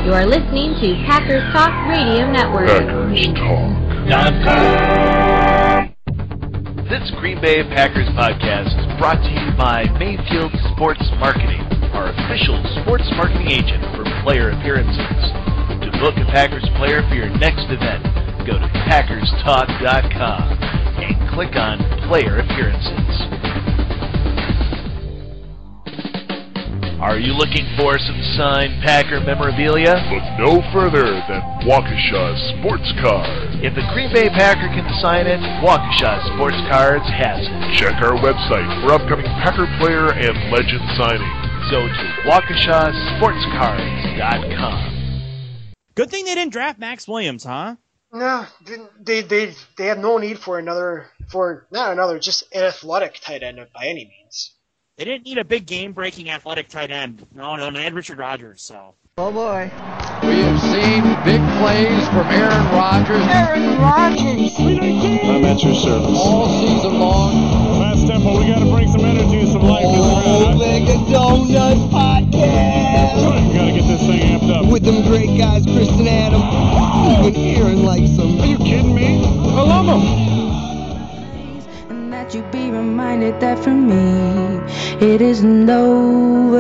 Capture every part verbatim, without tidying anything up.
You are listening to Packers Talk Radio Network. Packers Talk dot com. This Green Bay Packers podcast is brought to you by Mayfield Sports Marketing, our official sports marketing agent for player appearances. To book a Packers player for your next event, go to Packers Talk dot com and click on Player Appearances. Are you looking for some signed Packer memorabilia? Look no further than Waukesha Sports Card. If the Green Bay Packer can sign it, Waukesha Sports Cards has it. Check our website for upcoming Packer player and legend signings. Go to Waukesha Sports Cards dot com. Good thing they didn't draft Max Williams, huh? No, they they they have no need for another for not another just an athletic tight end by any means. They didn't need a big game-breaking athletic tight end. No, no, they had Richard Rodgers, so. Oh, boy. We have seen big plays from Aaron Rodgers. Aaron Rodgers. I'm at your service. All season long. Fast tempo, we got to bring some energy and some life in the crowd. Omega Donuts Podcast. We got to get this thing amped up. With them great guys, Chris and Adam. Even Aaron likes them. Are you kidding me? I love them. You be reminded that for me it isn't over.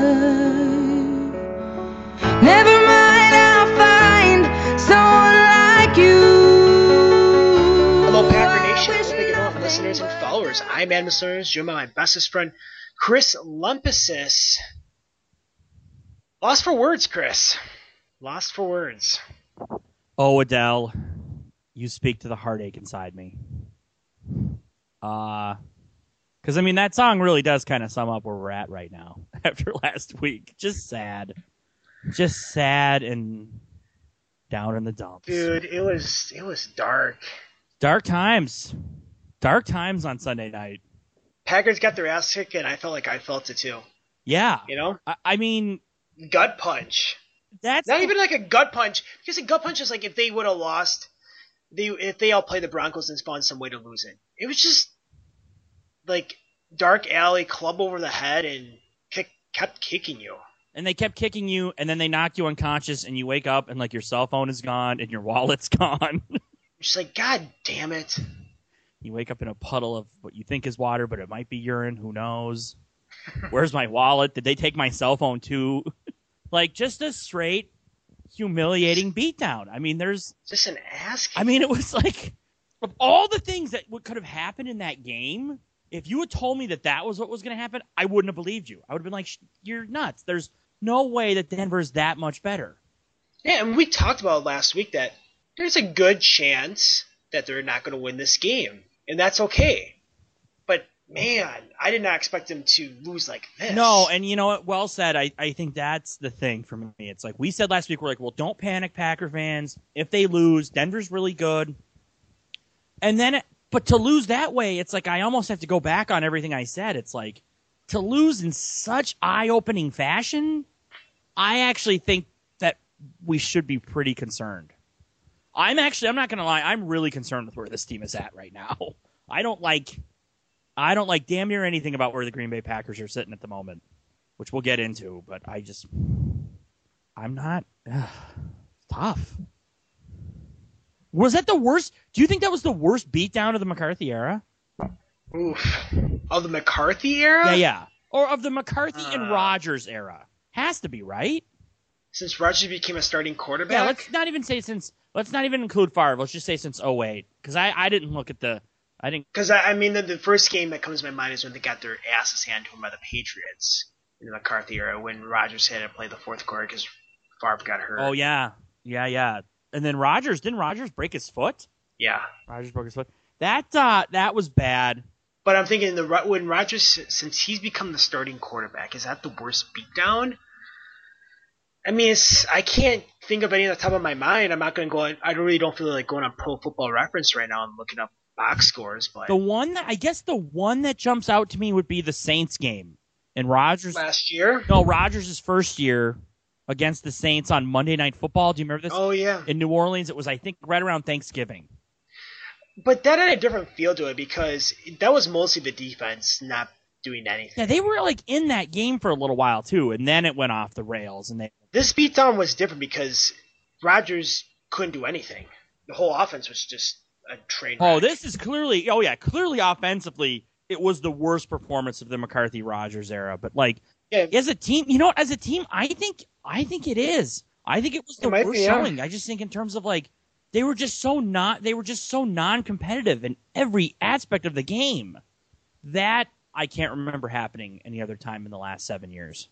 Never mind, I'll find someone like you. Hello, Packer Nation. Big enough listeners and followers. I'm Adam Listeners, joined by my bestest friend, Chris Lumpesis. Lost for words, Chris. Lost for words. Oh, Adele, you speak to the heartache inside me. Uh, because, I mean, that song really does kind of sum up where we're at right now after last week. Just sad. Just sad and down in the dumps. Dude, it was it was dark. Dark times. Dark times on Sunday night. Packers got their ass kicked, and I felt like I felt it too. Yeah. You know? I, I mean... Gut punch. That's Not the... even like a gut punch, because a gut punch is like if they would have lost, they if they all play the Broncos and found some way to lose it. It was just like dark alley, club over the head, and kick, kept kicking you. And they kept kicking you, and then they knock you unconscious, and you wake up, and like your cell phone is gone, and your wallet's gone. Just like, God damn it. You wake up in a puddle of what you think is water, but it might be urine. Who knows? Where's my wallet? Did they take my cell phone too? Like, just a straight humiliating beatdown. I mean, there's... Just an ass kick. I mean, it was like, of all the things that could have happened in that game, if you had told me that that was what was going to happen, I wouldn't have believed you. I would have been like, you're nuts. There's no way that Denver's that much better. Yeah, and we talked about last week that there's a good chance that they're not going to win this game, and that's okay. But, man, I did not expect them to lose like this. No, and you know what? Well said. I, I think that's the thing for me. It's like we said last week, we're like, well, don't panic, Packer fans. If they lose, Denver's really good. And then, it, but to lose that way, it's like I almost have to go back on everything I said. It's like to lose in such eye-opening fashion, I actually think that we should be pretty concerned. I'm actually, I'm not going to lie, I'm really concerned with where this team is at right now. I don't like, I don't like damn near anything about where the Green Bay Packers are sitting at the moment, which we'll get into, but I just, I'm not, ugh, it's tough. Was that the worst? Do you think that was the worst beatdown of the McCarthy era? Oof. Of the McCarthy era? Yeah, yeah. Or of the McCarthy uh, and Rodgers era. Has to be, right? Since Rodgers became a starting quarterback? Yeah, let's not even say since, let's not even include Favre. Let's just say since oh eight. Because I, I didn't look at the, I didn't. Because, I, I mean, the, the first game that comes to my mind is when they got their asses handed to them by the Patriots in the McCarthy era when Rodgers had to play the fourth quarter because Favre got hurt. Oh, yeah. Yeah, yeah. And then Rodgers, didn't Rodgers break his foot? Yeah. Rodgers broke his foot. That uh, that was bad. But I'm thinking the when Rodgers, since he's become the starting quarterback, is that the worst beatdown? I mean, it's, I can't think of any on the top of my mind. I'm not going to go on, I really don't feel like going on Pro Football Reference right now and looking up box scores. But the one that, I guess the one that jumps out to me would be the Saints game. And Rodgers. Last year? No, Rodgers' first year against the Saints on Monday Night Football. Do you remember this? Oh, yeah. In New Orleans, it was, I think, right around Thanksgiving. But that had a different feel to it because that was mostly the defense not doing anything. Yeah, they were like in that game for a little while too, and then it went off the rails, and they this beatdown was different because Rodgers couldn't do anything. The whole offense was just a train wreck. Oh, this is clearly, oh yeah, clearly offensively, it was the worst performance of the McCarthy-Rodgers era. But like, yeah. as a team, you know what? As a team, I think, I think it is. I think it was the it worst be, yeah. showing. I just think in terms of like, they were just so not, they were just so non-competitive in every aspect of the game. That I can't remember happening any other time in the last seven years.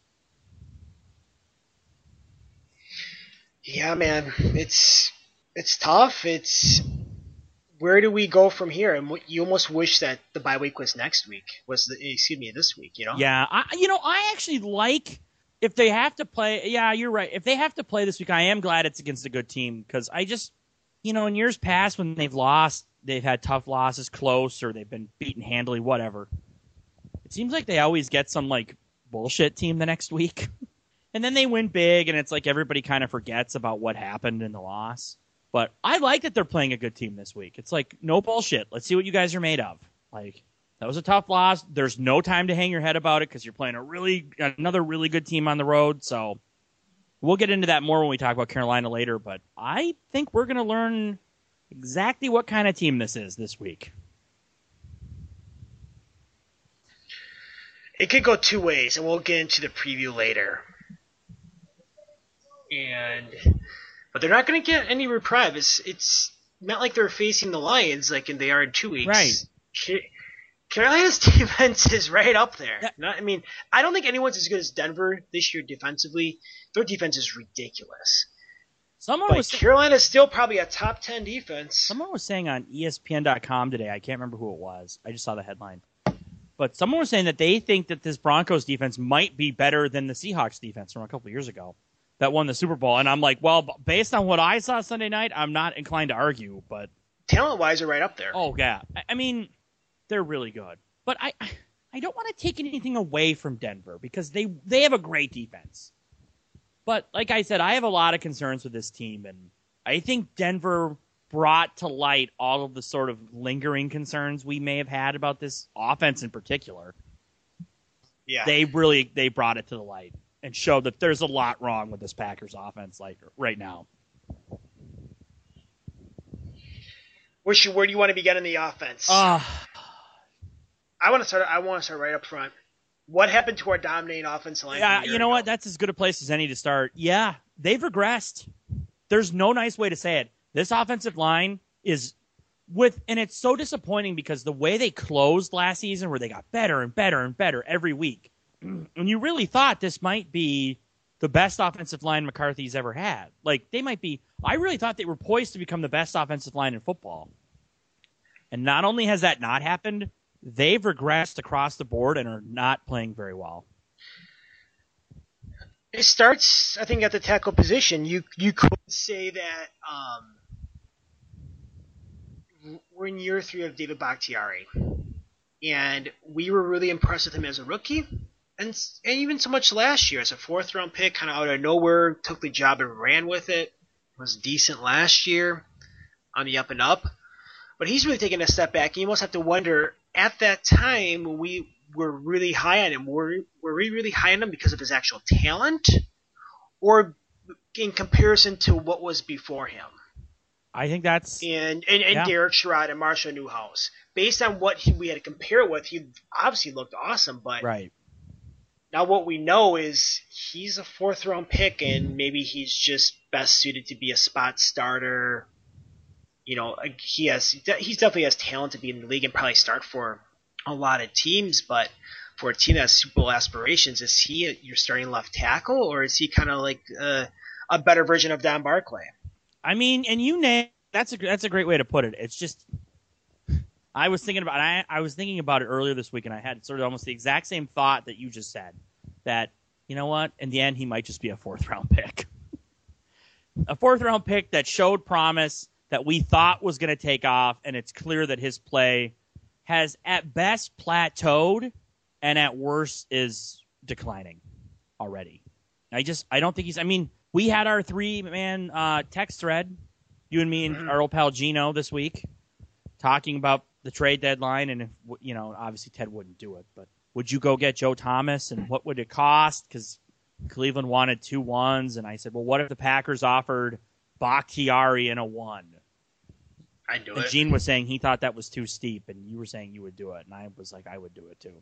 Yeah, man, it's it's tough. It's where do we go from here? And you almost wish that the bye week was next week. Was the excuse me this week? You know? Yeah, I, you know, I actually like if they have to play. Yeah, you're right. If they have to play this week, I am glad it's against a good team because I just, you know, in years past when they've lost, they've had tough losses, close, or they've been beaten handily, whatever. It seems like they always get some like bullshit team the next week. And then they win big, and it's like everybody kind of forgets about what happened in the loss. But I like that they're playing a good team this week. It's like, no bullshit. Let's see what you guys are made of. Like, that was a tough loss. There's no time to hang your head about it because you're playing a really another really good team on the road. So we'll get into that more when we talk about Carolina later. But I think we're going to learn exactly what kind of team this is this week. It could go two ways, and we'll get into the preview later. And but they're not going to get any reprieve. It's it's not like they're facing the Lions like they are in two weeks. Right. Carolina's defense is right up there. Yeah. Not, I mean, I don't think anyone's as good as Denver this year defensively. Their defense is ridiculous. Someone but was Carolina's still probably a top ten defense. Someone was saying on E S P N dot com today, I can't remember who it was. I just saw the headline. But someone was saying that they think that this Broncos defense might be better than the Seahawks defense from a couple of years ago that won the Super Bowl. And I'm like, well, based on what I saw Sunday night, I'm not inclined to argue. But talent-wise, they're right up there. Oh, yeah. I mean, they're really good. But I I don't want to take anything away from Denver because they, they have a great defense. But like I said, I have a lot of concerns with this team. And I think Denver brought to light all of the sort of lingering concerns we may have had about this offense in particular. Yeah. They really, they brought it to the light and showed that there's a lot wrong with this Packers offense like right now. Where, should, where do you want to begin in the offense? Uh, I want to start, I want to start right up front. What happened to our dominating offensive line? Yeah, you know ago? what? That's as good a place as any to start. Yeah, they've regressed. There's no nice way to say it. This offensive line is with, and it's so disappointing because the way they closed last season, where they got better and better and better every week, and you really thought this might be the best offensive line McCarthy's ever had. Like, they might be, I really thought they were poised to become the best offensive line in football. And not only has that not happened, they've regressed across the board and are not playing very well. It starts, I think, at the tackle position. You you could say that um, we're in year three of David Bakhtiari, and we were really impressed with him as a rookie, and, and even so much last year as a fourth round pick, kind of out of nowhere, took the job and ran with it. Was decent last year, on the up and up, but he's really taken a step back. You almost have to wonder at that time when we were really high on him. Were, were we really high on him because of his actual talent or in comparison to what was before him? I think that's... And and, and yeah. Derek Sherrod and Marshall Newhouse. Based on what he, we had to compare with, he obviously looked awesome, but right. Now what we know is he's a fourth-round pick, and maybe he's just best suited to be a spot starter. You know, he has he definitely has talent to be in the league and probably start for a lot of teams, but for a team that has Super Bowl aspirations, is he your starting left tackle, or is he kind of like uh, a better version of Don Barclay? I mean, and you name that's a that's a great way to put it. It's just I was thinking about I I was thinking about it earlier this week, and I had sort of almost the exact same thought that you just said. That you know what, in the end, he might just be a fourth round pick, a fourth round pick that showed promise that we thought was going to take off, and it's clear that his play has at best plateaued and at worst is declining already. I just, I don't think he's, I mean, we had our three man uh, text thread, you and me and our old pal Gino this week, talking about the trade deadline. And if, you know, obviously Ted wouldn't do it, but would you go get Joe Thomas and what would it cost? Cause Cleveland wanted two ones, and I said, well, what if the Packers offered Bakhtiari in a one? I'd do and it. Gene was saying he thought that was too steep, and you were saying you would do it, and I was like, I would do it too.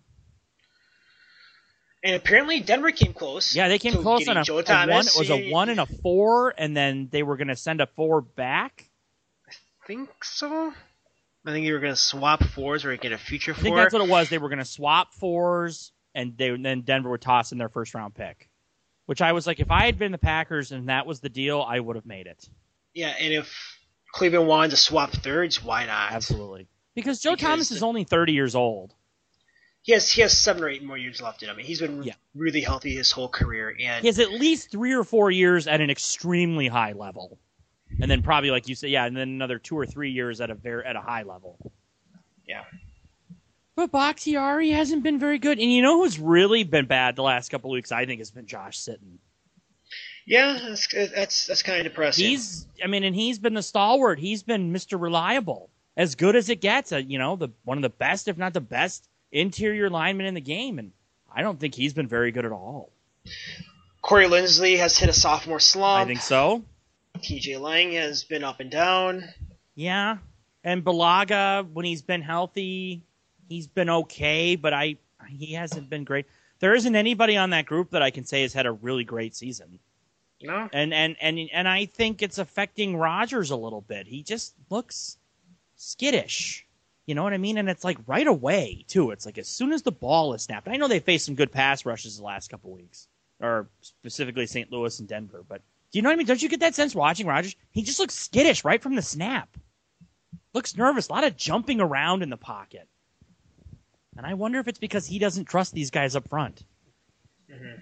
And apparently Denver came close. Yeah, they came to close on a, Joe a Thomas. one. It was a one and a four, and then they were going to send a four back. I think so. I think you were going to swap fours or get a future four. I think that's what it was. They were going to swap fours, and they then Denver would toss in their first round pick. Which I was like, if I had been the Packers and that was the deal, I would have made it. Yeah, and if Cleveland wanted to swap thirds, why not? Absolutely. Because Joe Because Thomas the- is only thirty years old. He has he has seven or eight more years left in him. He's been Yeah. really healthy his whole career, and He has at least three or four years at an extremely high level. And then probably, like you said, yeah, and then another two or three years at a very at a high level. yeah. But Bakhtiari hasn't been very good. And you know who's really been bad the last couple of weeks, I think, has been Josh Sitton. Yeah, that's that's that's kind of depressing. He's, I mean, and he's been the stalwart. He's been Mister Reliable. As good as it gets. Uh, you know, the one of the best, if not the best, interior lineman in the game. And I don't think he's been very good at all. Corey Linsley has hit a sophomore slump. I think so. T J Lang has been up and down. Yeah. And Balaga, when he's been healthy, he's been okay, but I he hasn't been great. There isn't anybody on that group that I can say has had a really great season. No. And and and and I think it's affecting Rodgers a little bit. He just looks skittish. You know what I mean? And it's like right away, too. It's like as soon as the ball is snapped. I know they faced some good pass rushes the last couple weeks, or specifically Saint Louis and Denver, but do you know what I mean? Don't you get that sense watching Rodgers? He just looks skittish right from the snap. Looks nervous. A lot of jumping around in the pocket. And I wonder if it's because he doesn't trust these guys up front. Mm-hmm.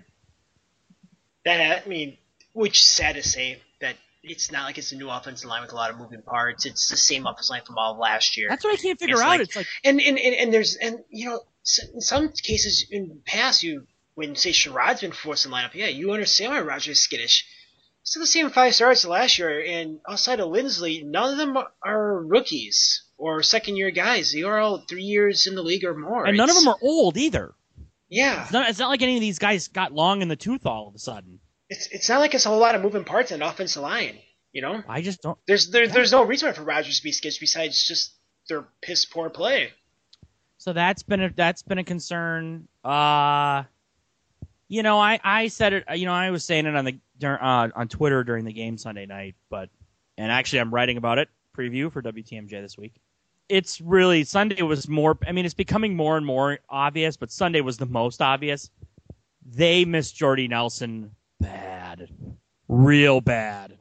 That I mean, which is sad to say that it's not like it's a new offensive line with a lot of moving parts. It's the same offensive line from all of last year. That's what I can't figure It's out. like- it's like And and, and and there's and you know s- in some cases in the past you when say Sherrod's been forced in lineup, yeah, you understand why Rodgers is skittish. Still the same five stars last year, and outside of Linsley, none of them are rookies or second year guys. They are all three years in the league or more. and none of It's- them are old either. Yeah, It's not, it's not like any of these guys got long in the tooth all of a sudden. it's it's not like it's a whole lot of moving parts in the offensive line. You know, I just don't. there's there, there's no reason for Rodgers to be skittish besides just their piss poor play. So that's been a that's been a concern. Uh, you know, I, I said it. You know, I was saying it on the dur- uh, on Twitter during the game Sunday night, but and actually I'm writing about it. Preview for W T M J this week. It's really Sunday was more. I mean, it's becoming more and more obvious, but Sunday was the most obvious. They missed Jordy Nelson bad, real bad.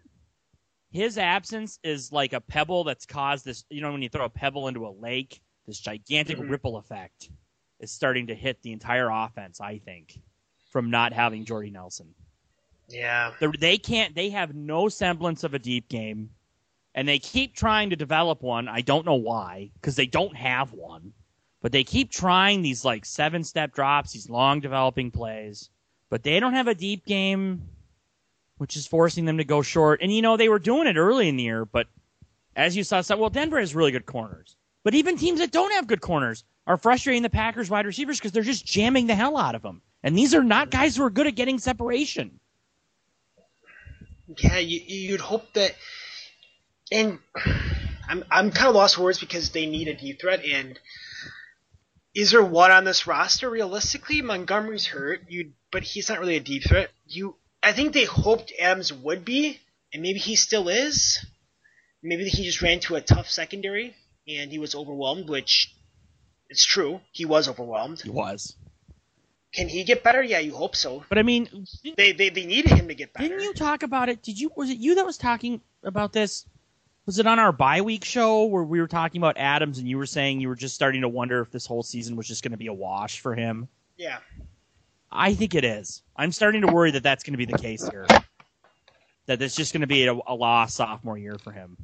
His absence is like a pebble that's caused this, you know, when you throw a pebble into a lake, this gigantic Mhm. ripple effect is starting to hit the entire offense, I think, from not having Jordy Nelson. Yeah, They're, they can't, they have no semblance of a deep game, and they keep trying to develop one. I don't know why, because they don't have one, but they keep trying these like seven-step drops, these long developing plays, but they don't have a deep game, which is forcing them to go short. And, you know, they were doing it early in the year, but as you saw, so, well, Denver has really good corners. But even teams that don't have good corners are frustrating the Packers wide receivers because they're just jamming the hell out of them. And these are not guys who are good at getting separation. yeah, you, you'd hope that. And I'm I'm kind of lost for words because they need a deep threat. And is there one on this roster realistically? Montgomery's hurt, you, but he's not really a deep threat. You, I think they hoped Adams would be, and maybe he still is. Maybe he just ran to a tough secondary and he was overwhelmed, which it's true. He was overwhelmed. He was. Can he get better? Yeah, you hope so. But, I mean, They they, they needed him to get better. didn't you talk about it? Did you? Was it you that was talking about this? Was it on our bye week show where we were talking about Adams and you were saying you were just starting to wonder if this whole season was just going to be a wash for him? Yeah. I think it is. I'm starting to worry that that's going to be the case here. That it's just going to be a, a lost sophomore year for him.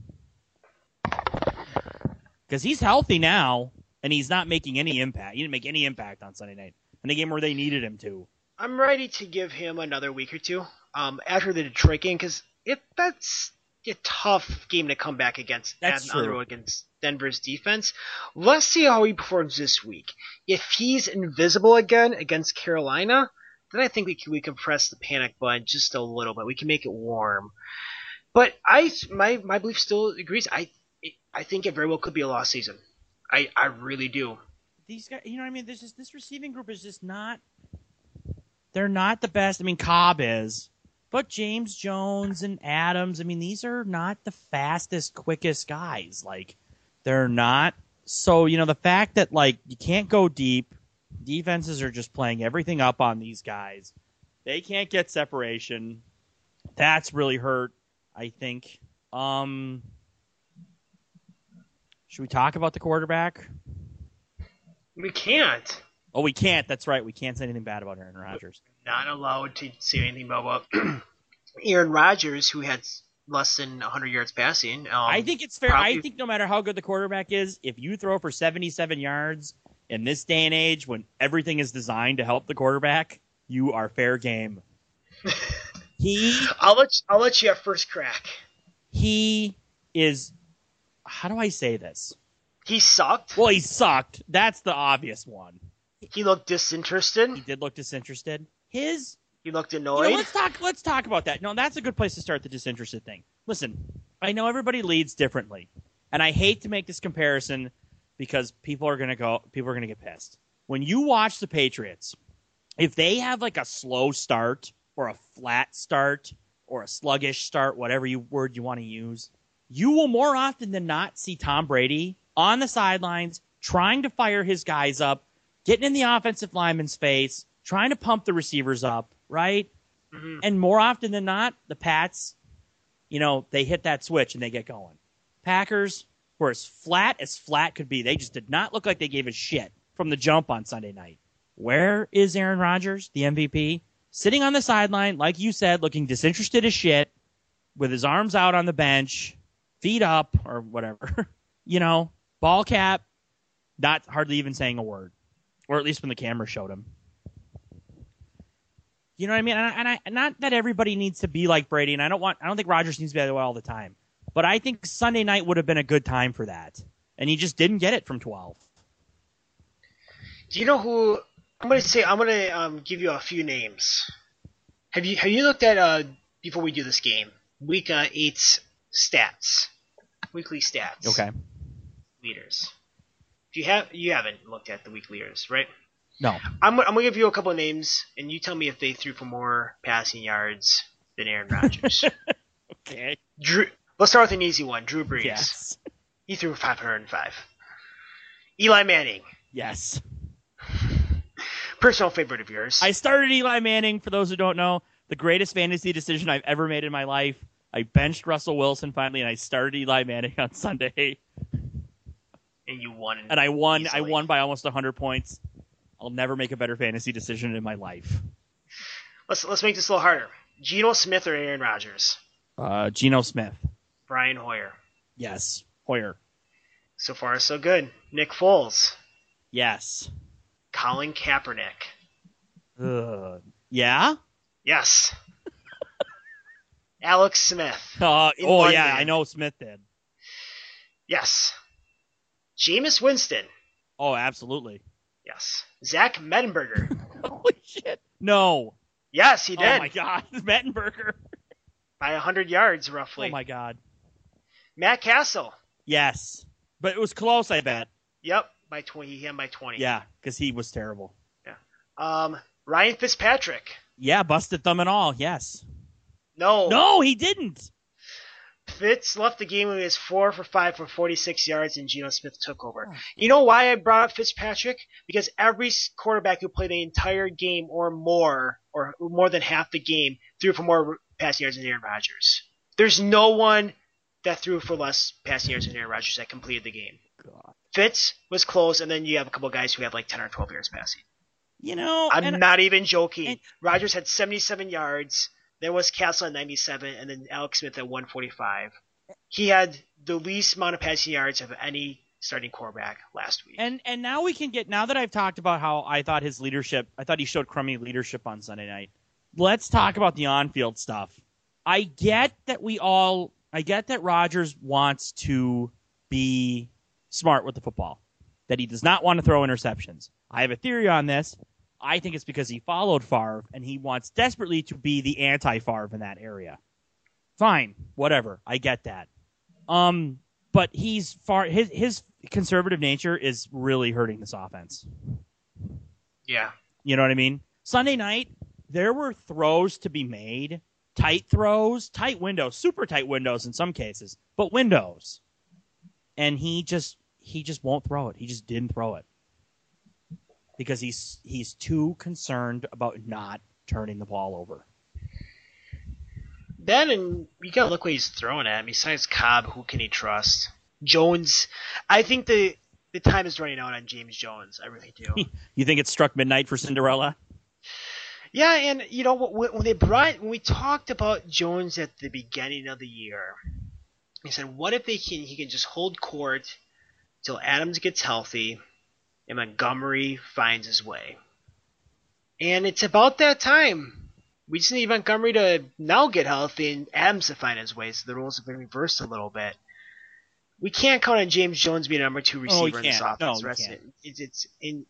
Because he's healthy now, and he's not making any impact. He didn't make any impact on Sunday night in a game where they needed him to. I'm ready to give him another week or two um, after the Detroit game because it that's a tough game to come back against. That's at- on the true. road against Denver's defense. Let's see how he performs this week. If he's invisible again against Carolina, then I think we can we can press the panic button just a little bit. We can make it warm. But I my my belief still agrees. I I think it very well could be a lost season. I, I really do. These guys, you know what I mean? There's just this receiving group is just not. They're not the best. I mean, Cobb is, but James Jones and Adams. I mean, these are not the fastest, quickest guys. Like, they're not. So you know, the fact that like you can't go deep, defenses are just playing everything up on these guys. They can't get separation. That's really hurt, I think. Um. Should we talk about the quarterback? We can't. Oh, we can't. That's right. We can't say anything bad about Aaron Rodgers. Not allowed to say anything about Aaron Rodgers, who had less than one hundred yards passing. Um, I think it's fair. probably... I think no matter how good the quarterback is, if you throw for seventy-seven yards in this day and age when everything is designed to help the quarterback, you are fair game. he, I'll let you, I'll let you have first crack. He is. How do I say this? He sucked. Well, he sucked. That's the obvious one. He looked disinterested. He did look disinterested. His. He looked annoyed. You know, let's talk. Let's talk about that. No, that's a good place to start the disinterested thing. Listen, I know everybody leads differently, and I hate to make this comparison because people are gonna go. People are gonna get pissed when you watch the Patriots. If they have like a slow start or a flat start or a sluggish start, whatever you word you want to use, you will more often than not see Tom Brady on the sidelines trying to fire his guys up, getting in the offensive lineman's face, trying to pump the receivers up, right? Mm-hmm. And more often than not, the Pats, you know, they hit that switch and they get going. Packers were as flat as flat could be. They just did not look like they gave a shit from the jump on Sunday night. Where is Aaron Rodgers, the M V P? Sitting on the sideline, like you said, looking disinterested as shit, with his arms out on the bench, feet up, or whatever. You know, ball cap, not hardly even saying a word. Or at least when the camera showed him. You know what I mean? And, I, and I, not that everybody needs to be like Brady, and I don't want, I don't think Rodgers needs to be that way all the time. But I think Sunday night would have been a good time for that. And he just didn't get it from twelve. Do you know who... I'm gonna say I'm gonna um, give you a few names. Have you have you looked at uh before we do this game week uh, eight's stats, weekly stats? Okay. Leaders. If you have you haven't looked at the week leaders, right? No. I'm I'm gonna give you a couple of names, and you tell me if they threw for more passing yards than Aaron Rodgers. Okay. Drew. Let's start with an easy one. Drew Brees. Yes. He threw five hundred five. Eli Manning. Yes. Personal favorite of yours. I started Eli Manning, for those who don't know, the greatest fantasy decision I've ever made in my life. I benched Russell Wilson finally, and I started Eli Manning on Sunday. And you won. And I won. Easily. I won by almost one hundred points. I'll never make a better fantasy decision in my life. Let's let's make this a little harder. Geno Smith or Aaron Rodgers? Uh, Geno Smith. Brian Hoyer. Yes. Hoyer. So far, so good. Nick Foles. Yes. Colin Kaepernick. Uh, yeah? Yes. Alex Smith. Uh, oh, London. yeah, I know Smith did. Yes. Jameis Winston. Oh, absolutely. Yes. Zach Mettenberger. Holy shit. No. Yes, he did. Oh, my God. Mettenberger. By one hundred yards, roughly. Oh, my God. Matt Castle. Yes. But it was close, I bet. Yep. By twenty, he had him by twenty. Yeah, because he was terrible. Yeah. Um, Ryan Fitzpatrick. Yeah, busted thumb and all. Yes. No. No, he didn't. Fitz left the game when he was four for five for forty-six yards, and Geno Smith took over. Oh. You know why I brought up Fitzpatrick? Because every quarterback who played the entire game or more, or more than half the game, threw for more passing yards than Aaron Rodgers. There's no one that threw for less passing yards than Aaron Rodgers that completed the game. God. Fitz was close, and then you have a couple of guys who have like ten or twelve yards passing. You know, I'm and, not even joking. And, Rodgers had seventy-seven yards. There was Castle at ninety-seven, and then Alex Smith at one forty-five. He had the least amount of passing yards of any starting quarterback last week. And and now we can get, now that I've talked about how I thought his leadership, I thought he showed crummy leadership on Sunday night. Let's talk about the on-field stuff. I get that we all, I get that Rodgers wants to be smart with the football, that he does not want to throw interceptions. I have a theory on this. I think it's because he followed Favre and he wants desperately to be the anti-Favre in that area. Fine, whatever. I get that. Um, but he's far his his conservative nature is really hurting this offense. Yeah. You know what I mean? Sunday night, there were throws to be made, tight throws, tight windows, super tight windows in some cases, but windows. And he just he just won't throw it. He just didn't throw it. Because he's he's too concerned about not turning the ball over. That and you gotta look what he's throwing at. Besides Cobb, who can he trust? Jones, I think the the time is running out on James Jones. I really do. You think it struck midnight for Cinderella? Yeah, and you know when they brought when we talked about Jones at the beginning of the year, I said, what if they can he can just hold court till Adams gets healthy and Montgomery finds his way. And it's about that time. We just need Montgomery to now get healthy and Adams to find his way, so the roles have been reversed a little bit. We can't count on James Jones being a number two receiver oh, in this can't. offense. No, Rest can't. it. It's, it's in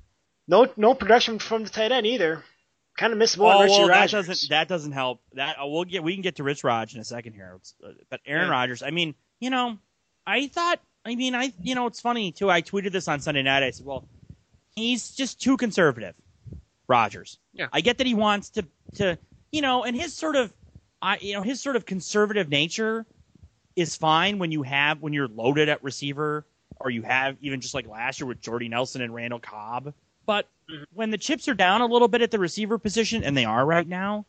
no no production from the tight end either. Kind of missable on oh, Richie well, that Rodgers. doesn't that doesn't help. That uh, we'll get we can get to Rich Raj in a second here. But Aaron Yeah. Rodgers, I mean, you know, I thought, I mean, I you know, it's funny too. I tweeted this on Sunday night. I said, well, he's just too conservative, Rodgers. Yeah. I get that he wants to to you know, and his sort of, I you know, his sort of conservative nature is fine when you have when you're loaded at receiver, or you have even just like last year with Jordy Nelson and Randall Cobb. But when the chips are down a little bit at the receiver position, and they are right now,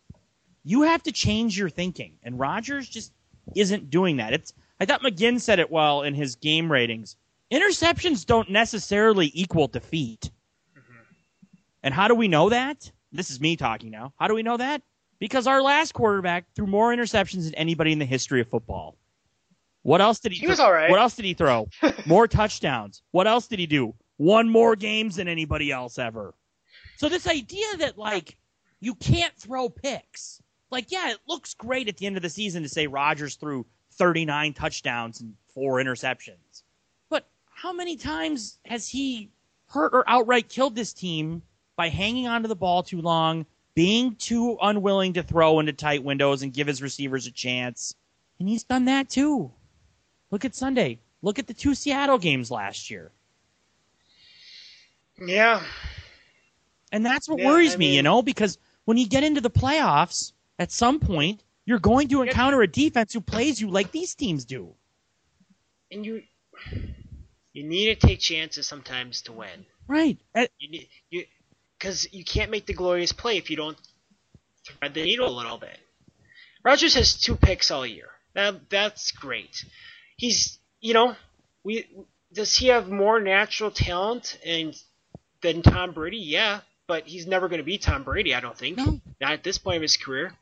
you have to change your thinking. And Rodgers just isn't doing that. It's I thought McGinn said it well in his game ratings. Interceptions don't necessarily equal defeat. Mm-hmm. And how do we know that? This is me talking now. How do we know that? Because our last quarterback threw more interceptions than anybody in the history of football. What else did he? He was all right. What else did he throw? More touchdowns. What else did he do? Won more games than anybody else ever. So this idea that, like, you can't throw picks. Like, yeah, it looks great at the end of the season to say Rodgers threw thirty-nine touchdowns and four interceptions. But how many times has he hurt or outright killed this team by hanging onto the ball too long, being too unwilling to throw into tight windows and give his receivers a chance? And he's done that too. Look at Sunday. Look at the two Seattle games last year. Yeah. And that's what Yeah, worries I me, mean- you know, because when you get into the playoffs, at some point, you're going to encounter a defense who plays you like these teams do. And you you need to take chances sometimes to win. Right. Uh, You need you because you can't make the glorious play if you don't thread the needle a little bit. Rodgers has two picks all year. That that's great. He's you know we does he have more natural talent and than Tom Brady? Yeah, but he's never going to be Tom Brady. I don't think. No. Not at this point of his career.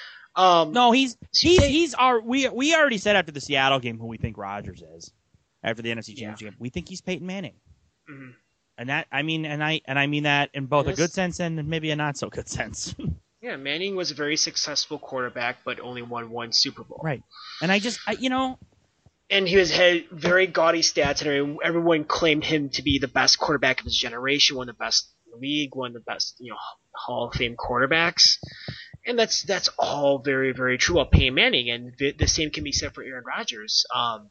Um, No, he's So he's they- he's our we we already said after the Seattle game who we think Rodgers is. After the N F C Yeah. Championship game, we think he's Peyton Manning. Mhm. And that I mean and I and I mean that in both Yes. a good sense and maybe a not so good sense. Yeah, Manning was a very successful quarterback, but only won one Super Bowl. Right. And I just I, you know, And he was had very gaudy stats, and everyone claimed him to be the best quarterback of his generation, one of the best in the league, one of the best, you know, Hall of Fame quarterbacks. And that's that's all very, very true about Peyton Manning, and the, the same can be said for Aaron Rodgers. Um,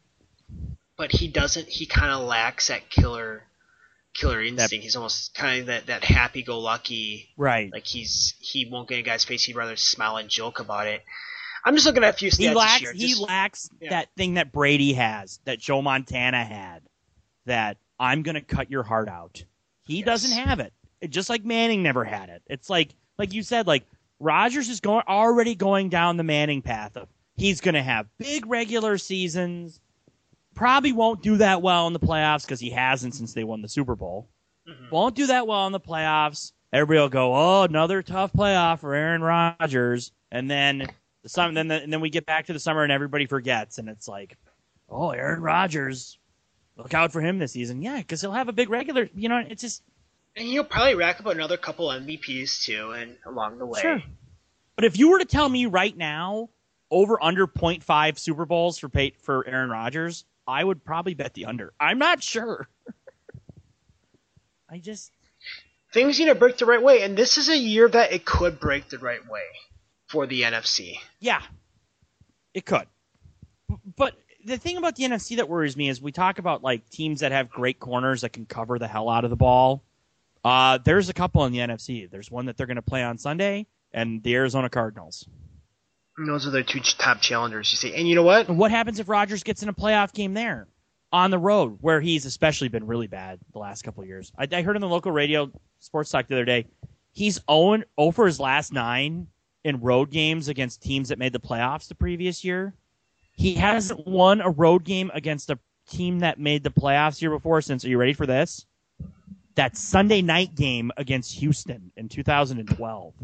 but he doesn't. He kind of lacks that killer, killer instinct. He's almost kind of that, that happy-go-lucky. right. Like he's he won't get in a guy's face. He'd rather smile and joke about it. I'm just looking at a few stats He this lacks year. he Just- lacks yeah. that thing that Brady has, that Joe Montana had, that I'm going to cut your heart out. He Yes. doesn't have it. It- Just like Manning never had it. It's like like you said, like Rodgers is going already going down the Manning path of he's going to have big regular seasons. Probably won't do that well in the playoffs because he hasn't since they won the Super Bowl. Mhm. Won't do that well in the playoffs. Everybody will go, oh, another tough playoff for Aaron Rodgers, and then the summer, then the, and then we get back to the summer and everybody forgets, and it's like, oh, Aaron Rodgers, look out for him this season, yeah, because he'll have a big regular. You know, it's just And he'll probably rack up another couple M V Ps too, and along the way. sure. But if you were to tell me right now, over under point five Super Bowls for Pey- for Aaron Rodgers, I would probably bet the under. I'm not sure. I just things need to break the right way, and this is a year that it could break the right way for the N F C. Yeah, it could. But the thing about the N F C that worries me is we talk about like teams that have great corners that can cover the hell out of the ball. Uh, there's a couple in the N F C. There's one that they're going to play on Sunday, and the Arizona Cardinals. And those are their two top challengers, you see. And you know what? What happens if Rodgers gets in a playoff game there? On the road, where he's especially been really bad the last couple of years. I, I heard on the local radio sports talk the other day, he's oh for his last nine in road games against teams that made the playoffs the previous year. He hasn't won a road game against a team that made the playoffs year before since, are you ready for this? That Sunday night game against Houston in two thousand twelve.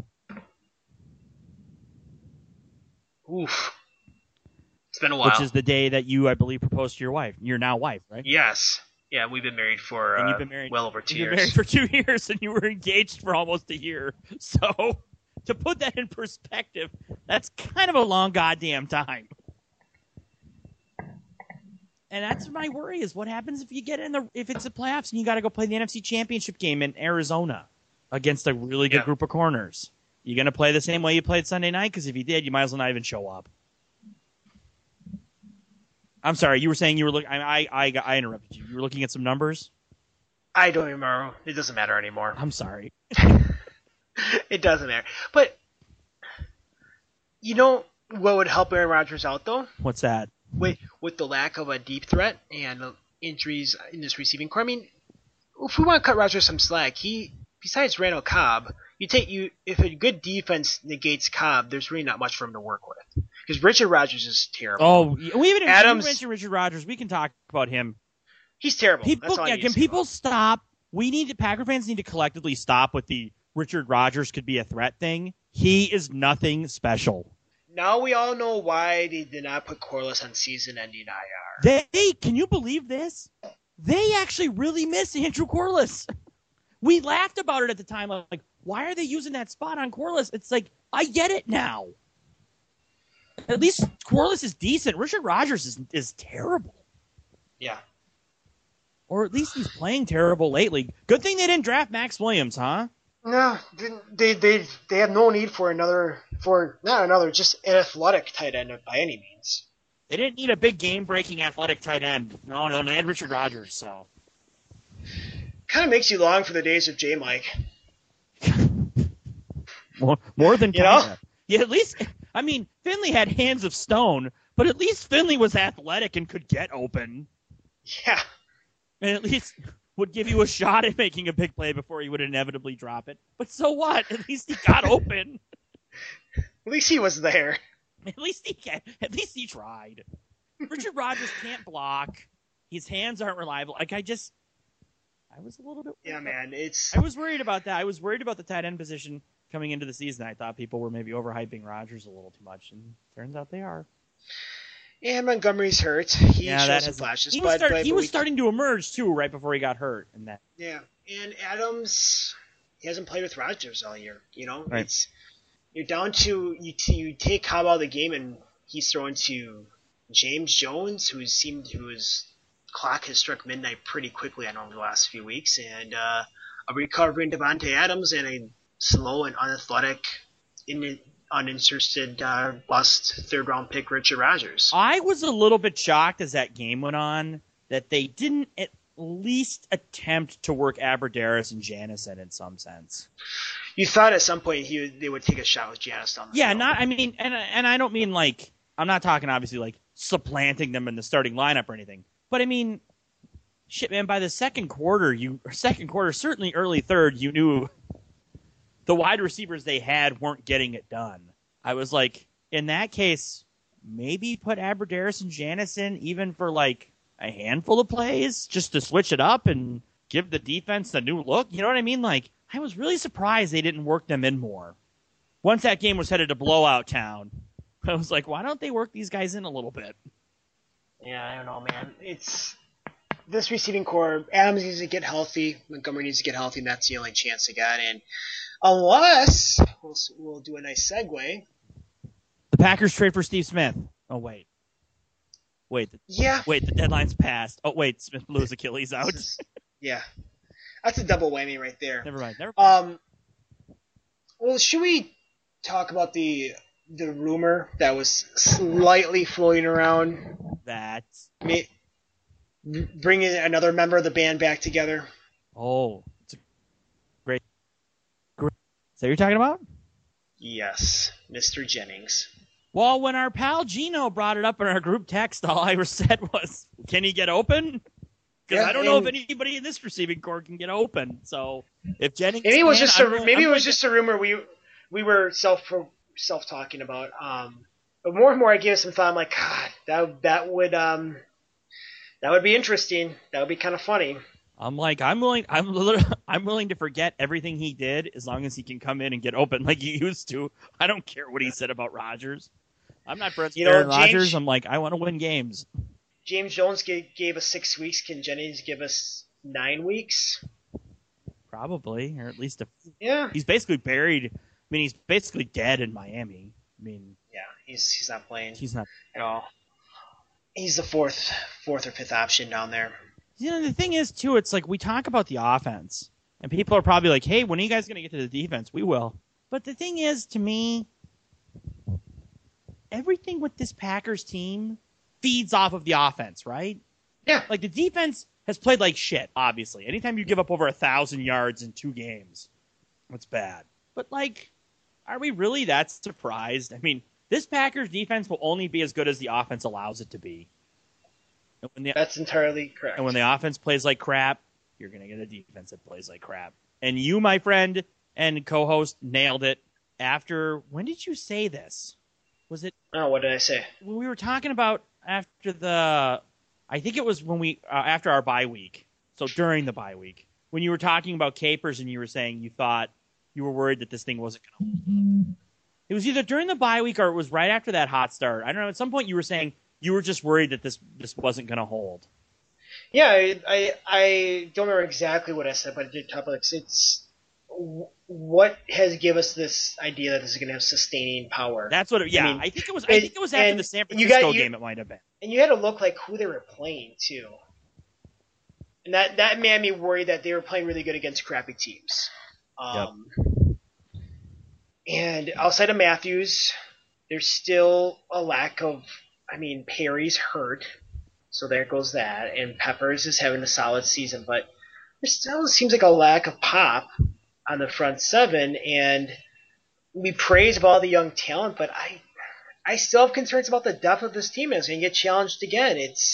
Oof. It's been a while. Which is the day that you, I believe, proposed to your wife. Your now wife, right? Yes. Yeah, we've been married for and uh, you've been married, well over two you've years. Been married for two years, and you were engaged for almost a year. So, to put that in perspective, that's kind of a long goddamn time. And that's my worry: is what happens if you get in the if it's the playoffs and you got to go play the N F C Championship game in Arizona against a really good yeah. group of corners. You going to play the same way you played Sunday night? Because if you did, you might as well not even show up. I'm sorry, you were saying you were looking. I, I I interrupted you. You were looking at some numbers. I don't remember. It doesn't matter anymore. I'm sorry. It doesn't matter. But you know what would help Aaron Rodgers out though? What's that? With with the lack of a deep threat and injuries in this receiving core. I mean, if we want to cut Rodgers some slack, he besides Randall Cobb, you take you if a good defense negates Cobb, there's really not much for him to work with. Because Richard Rodgers is terrible. Oh, we even Adams, mentioned Richard Rodgers. We can talk about him. He's terrible. People, That's all yeah, I need can to say people about stop? We need to. Packer fans need to collectively stop with the Richard Rodgers could be a threat thing. He is nothing special. Now we all know why they did not put Corliss on season-ending I R. They can you believe this? They actually really miss Andrew Corliss. We laughed about it at the time. Like, why are they using that spot on Corliss? It's like, I get it now. At least Corliss is decent. Richard Rodgers is is terrible. Yeah. Or at least he's playing terrible lately. Good thing they didn't draft Max Williams, huh? No, they they they have no need for another for not another just an athletic tight end by any means. They didn't need a big game-breaking athletic tight end. No, no, they had Richard Rodgers. So kind of makes you long for the days of J. Mike. more, more than you kinda. know. Yeah, at least I mean Finley had hands of stone, but at least Finley was athletic and could get open. Yeah. And at least would give you a shot at making a big play before he would inevitably drop it. But so what? At least he got open. At least he was there. At least he can, at least he tried. Richard Rodgers can't block. His hands aren't reliable. Like I just I was a little bit Yeah, man, it's I was worried about that. I was worried about the tight end position coming into the season. I thought people were maybe overhyping Rodgers a little too much, and turns out they are. And Montgomery's hurt. He Yeah, shows that some has, flashes, he was, but, start, but he but was we- starting to emerge too right before he got hurt, and that Yeah, and Adams, he hasn't played with Rodgers all year. You know, Right. it's you're down to you. T- you take Cobb out of the game, and he's thrown to James Jones, who seemed who his clock has struck midnight pretty quickly. I know over the last few weeks, and uh, a recovering Devontae Adams and a slow and unathletic, in, uninterested uh, bust third round pick Richard Rodgers. I was a little bit shocked as that game went on that they didn't at least attempt to work Aberderis and Janison in some sense. You thought at some point he they would take a shot with Janis on the Yeah, field. not. I mean, and and I don't mean like I'm not talking obviously like supplanting them in the starting lineup or anything. But I mean, shit, man. By the second quarter, you or second quarter, certainly early third, you knew the wide receivers they had weren't getting it done. I was like, in that case, maybe put Aberderis and Janison even for like a handful of plays just to switch it up and give the defense a new look. You know what I mean? Like, I was really surprised they didn't work them in more. Once that game was headed to blowout town, I was like, why don't they work these guys in a little bit? Yeah, I don't know, man. It's this receiving core. Adams needs to get healthy. Montgomery needs to get healthy, and that's the only chance they got. And unless we'll we'll do a nice segue. The Packers trade for Steve Smith. Oh wait, wait, Yeah. wait. The deadline's passed. Oh wait, Smith blew his Achilles out. Yeah. That's a double whammy right there. Never mind. Never mind. Um. Well, should we talk about the the rumor that was slightly floating around? That. May, bringing another member of the band back together. Oh, it's a great. great. Is that what you're talking about? Yes, Mister Jennings. Well, when our pal Gino brought it up in our group text, all I said was, "Can he get open?" Because Yeah, I don't know if and- anybody in this receiving core can get open. So if Jennings, Maybe it was can, just I'm a willing- maybe I'm it was willing just a rumor we we were self self talking about. Um, but more and more I gave it some thought. I'm like, God, that that would um that would be interesting. That would be kind of funny. I'm like, I'm willing, I'm literally, I'm willing to forget everything he did as long as he can come in and get open like he used to. I don't care what he said about Rodgers. I'm not friends You with know, Aaron James- Rodgers. I'm like, I want to win games. James Jones gave, gave us six weeks. Can Jennings give us nine weeks? Probably, or at least a, Yeah. he's basically buried. I mean, he's basically dead in Miami. I mean, Yeah, he's he's not playing he's not. at all. He's the fourth fourth or fifth option down there. You know, the thing is, too, it's like we talk about the offense, and people are probably like, hey, when are you guys going to get to the defense? We will. But the thing is, to me, everything with this Packers team feeds off of the offense, right? Yeah. Like, the defense has played like shit, obviously. Anytime you give up over a thousand yards in two games, it's bad. But, like, are we really that surprised? I mean, this Packers defense will only be as good as the offense allows it to be. And when the, That's entirely correct. and when the offense plays like crap, you're going to get a defense that plays like crap. And you, my friend and co-host, nailed it. After, when did you say this? Was it Oh, what did I say? when we were talking about after the, I think it was when we, uh, after our bye week. So during the bye week, when you were talking about Capers and you were saying you thought you were worried that this thing wasn't going to hold up. It was either during the bye week or it was right after that hot start. I don't know. At some point you were saying you were just worried that this, this wasn't going to hold. Yeah, I, I I don't remember exactly what I said, but I did talk about it. It's w- what has given us this idea that this is going to have sustaining power. That's what. It, yeah, I mean, I think it was. I and- think it was after and the San you Francisco got- you- game. It might have been. And you had to look like who they were playing too, and that that made me worried that they were playing really good against crappy teams. Um, And outside of Matthews, there's still a lack of. I mean, Perry's hurt, so there goes that, and Peppers is having a solid season, but there still seems like a lack of pop on the front seven, and we praise about all the young talent, but I I still have concerns about the depth of this team, and it's going to get challenged again. It's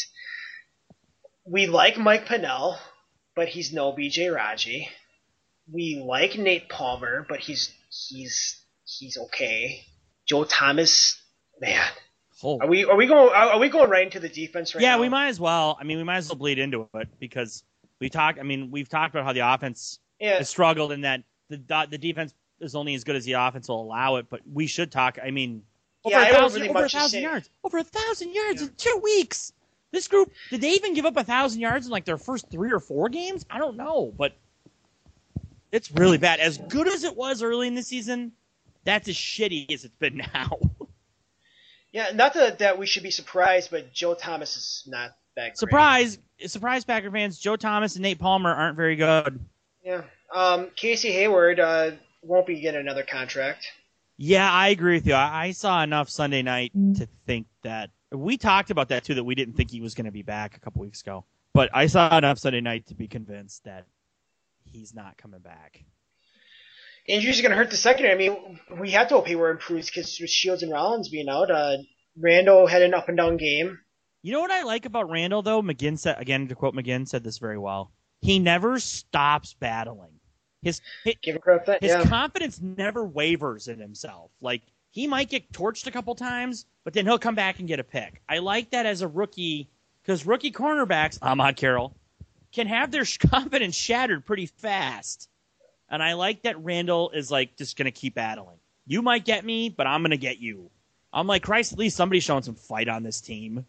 we like Mike Pennell, but he's no B J Raji. We like Nate Palmer, but he's he's he's okay. Joe Thomas, man, Oh. are we are we going are, are we going right into the defense right yeah, now? we might as well. I mean, we might as well bleed into it because we talk. I mean, we've talked about how the offense Yeah, has struggled and that the the defense is only as good as the offense will allow it. But we should talk. I mean, over Yeah, I a don't thousand, really over a much to thousand say. yards, over a thousand yards Yeah. in two weeks. This group, did they even give up a thousand yards in like their first three or four games? I don't know, but it's really bad. As good as it was early in the season, that's as shitty as it's been now. yeah. Not that that we should be surprised, but Joe Thomas is not that great. Surprise, surprise, Packer fans! Joe Thomas and Nate Palmer aren't very good. Yeah. Um, Casey Hayward uh, won't be getting another contract. Yeah, I agree with you. I, I saw enough Sunday night to think that we talked about that too. That we didn't think he was going to be back a couple weeks ago, but I saw enough Sunday night to be convinced that he's not coming back. Injuries are going to hurt the secondary. I mean, we have to hope Hayward improves because with Shields and Rollins being out, uh, Randall had an up and down game. You know what I like about Randall though? McGinn said again to quote McGinn said this very well. He never stops battling. His his, Give him credit for that. his Yeah. confidence never wavers in himself. Like he might get torched a couple times, but then he'll come back and get a pick. I like that as a rookie because rookie cornerbacks, Ahmad Carroll, can have their sh- confidence shattered pretty fast. And I like that Randall is like just gonna keep battling. You might get me, but I'm gonna get you. I'm like, Christ, at least somebody's showing some fight on this team.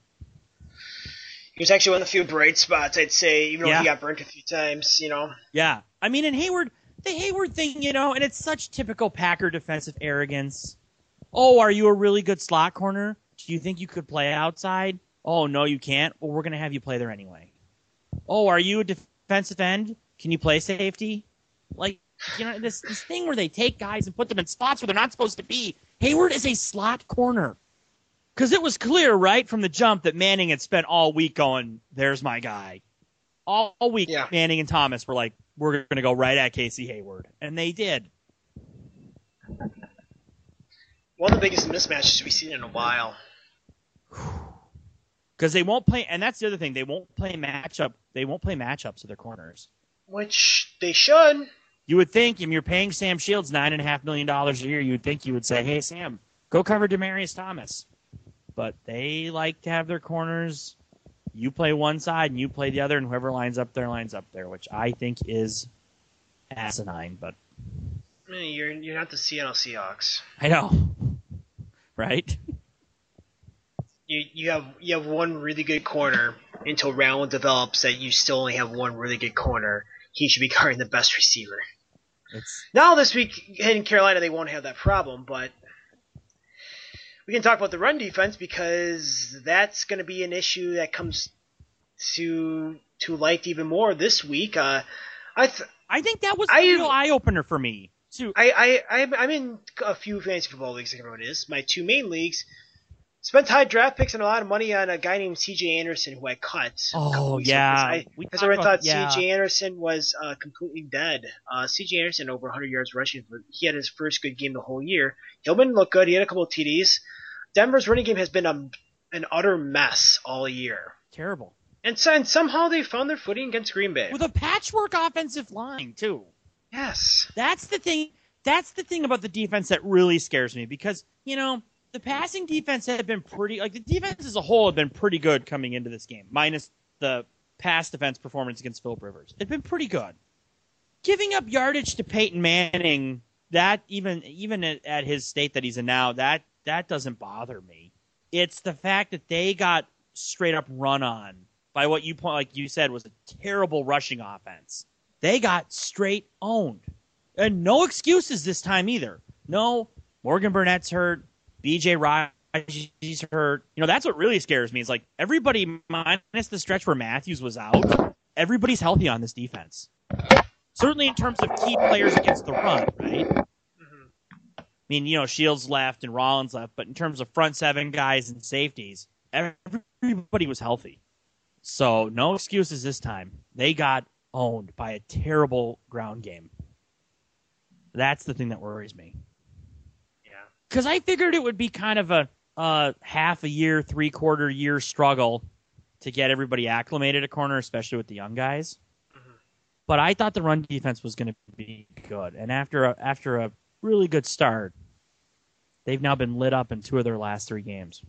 He was actually one of the few bright spots, I'd say, even though Yeah. he got burnt a few times, you know. Yeah. I mean, in Hayward, the Hayward thing, you know, and it's such typical Packer defensive arrogance. Oh, are you a really good slot corner? Do you think you could play outside? Oh, no, you can't. Well, we're going to have you play there anyway. Oh, are you a defensive end? Can you play safety? Like, you know, this, this thing where they take guys and put them in spots where they're not supposed to be. Hayward is a slot corner. Because it was clear right from the jump that Manning had spent all week going, there's my guy. All, all week, yeah. Manning and Thomas were like, we're going to go right at Casey Hayward. And they did. One of the biggest mismatches we've seen in a while. Because they won't play, and that's the other thing, they won't play matchup. They won't play matchups of their corners. Which they should. You would think, if you're paying Sam Shields nine and a half million dollars a year, you would think you would say, "Hey Sam, go cover Demaryius Thomas." But they like to have their corners. You play one side and you play the other, and whoever lines up there lines up there, which I think is asinine. But I mean, you're you're not the Seattle Seahawks. I know, right? You you have you have one really good corner until Round develops that you still only have one really good corner. He should be guarding the best receiver. It's... Now this week in Carolina they won't have that problem, but we can talk about the run defense because that's going to be an issue that comes to to light even more this week. Uh, I th- I think that was I, a real eye opener for me too. I I I'm, I'm in a few fantasy football leagues, like everyone is. My two main leagues. Spent high draft picks and a lot of money on a guy named C J Anderson who I cut. Oh, yeah. I, we because everyone thought yeah. C J Anderson was uh, completely dead. Uh, C J Anderson over one hundred yards rushing. He had his first good game the whole year. Hillman looked good. He had a couple of T Ds. Denver's running game has been a, an utter mess all year. Terrible. And, so, and somehow they found their footing against Green Bay. With a patchwork offensive line, too. Yes. That's the thing. That's the thing about the defense that really scares me because, you know, the passing defense had been pretty, like the defense as a whole had been pretty good coming into this game, minus the pass defense performance against Phillip Rivers. It'd been pretty good. Giving up yardage to Peyton Manning, that even even at, at his state that he's in now, that that doesn't bother me. It's the fact that they got straight up run on by what you point, like you said, was a terrible rushing offense. They got straight owned, and no excuses this time either. No, Morgan Burnett's hurt. B J Raji's hurt. You know, that's what really scares me. Is like everybody minus the stretch where Matthews was out, everybody's healthy on this defense. Certainly in terms of key players against the run, right? Mm-hmm. I mean, you know, Shields left and Rollins left, but in terms of front seven guys and safeties, everybody was healthy. So no excuses this time. They got owned by a terrible ground game. That's the thing that worries me. Because I figured it would be kind of a uh, half a year, three quarter year struggle to get everybody acclimated at corner, especially with the young guys. Mm-hmm. But I thought the run defense was going to be good, and after a, after a really good start, they've now been lit up in two of their last three games.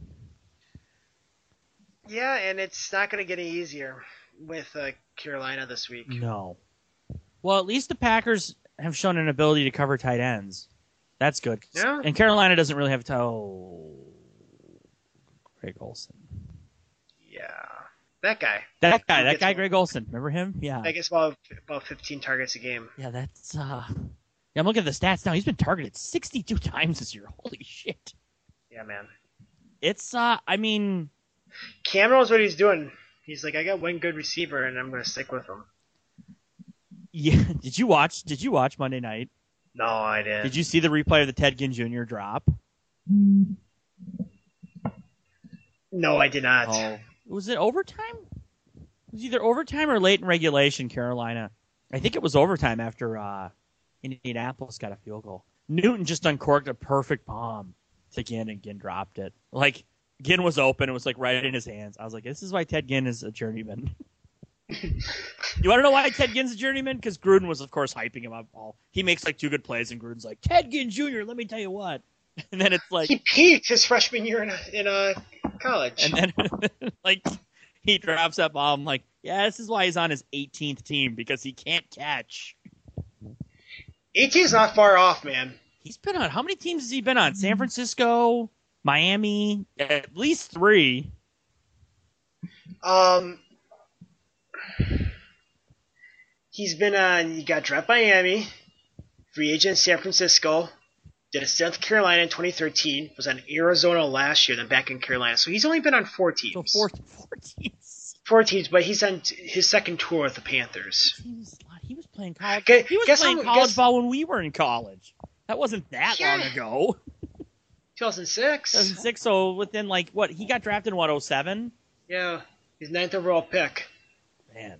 Yeah, and it's not going to get any easier with uh, Carolina this week. No. Well, at least the Packers have shown an ability to cover tight ends. That's good. Yeah. And Carolina doesn't really have a toe. Greg Olsen. Yeah. That guy. That guy. That guy, Greg Olsen. Remember him? Yeah. I guess about, about fifteen targets a game. Yeah, that's... uh. Yeah, I'm looking at the stats now. He's been targeted sixty-two times this year. Holy shit. Yeah, man. It's, uh, I mean... Cam knows what he's doing. He's like, I got one good receiver, and I'm going to stick with him. Yeah. Did you watch, did you watch Monday night? No, I didn't. Did you see the replay of the Ted Ginn Junior drop? No, I did not. Oh. Was it overtime? It was either overtime or late in regulation, Carolina. I think it was overtime after uh, Indianapolis got a field goal. Newton just uncorked a perfect bomb to Ginn, and Ginn dropped it. Like, Ginn was open. It was, like, right in his hands. I was like, this is why Ted Ginn is a journeyman. You want to know why Ted Ginn's a journeyman? Because Gruden was, of course, hyping him up. All he makes like two good plays, and Gruden's like, Ted Ginn Junior, let me tell you what. And then it's like he peaked his freshman year in a, in a college. And then like he drops that bomb. Like, yeah, this is why he's on his eighteenth team because he can't catch. eighteen's not far off, man. He's been on how many teams has he been on? San Francisco, Miami, at least three. Um. He's been on, he got drafted by Miami, free agent in San Francisco, did a stint with Carolina in twenty thirteen, was on Arizona last year, then back in Carolina. So he's only been on four teams. So four, four teams. Four teams, but he's on t- his second tour with the Panthers. He was, he was playing college. Guess, he was guess playing how, college guess, ball when we were in college. That wasn't that Yeah. long ago. two thousand six. two thousand six, so within like what he got drafted in what oh seven? Yeah, his ninth overall pick. Man.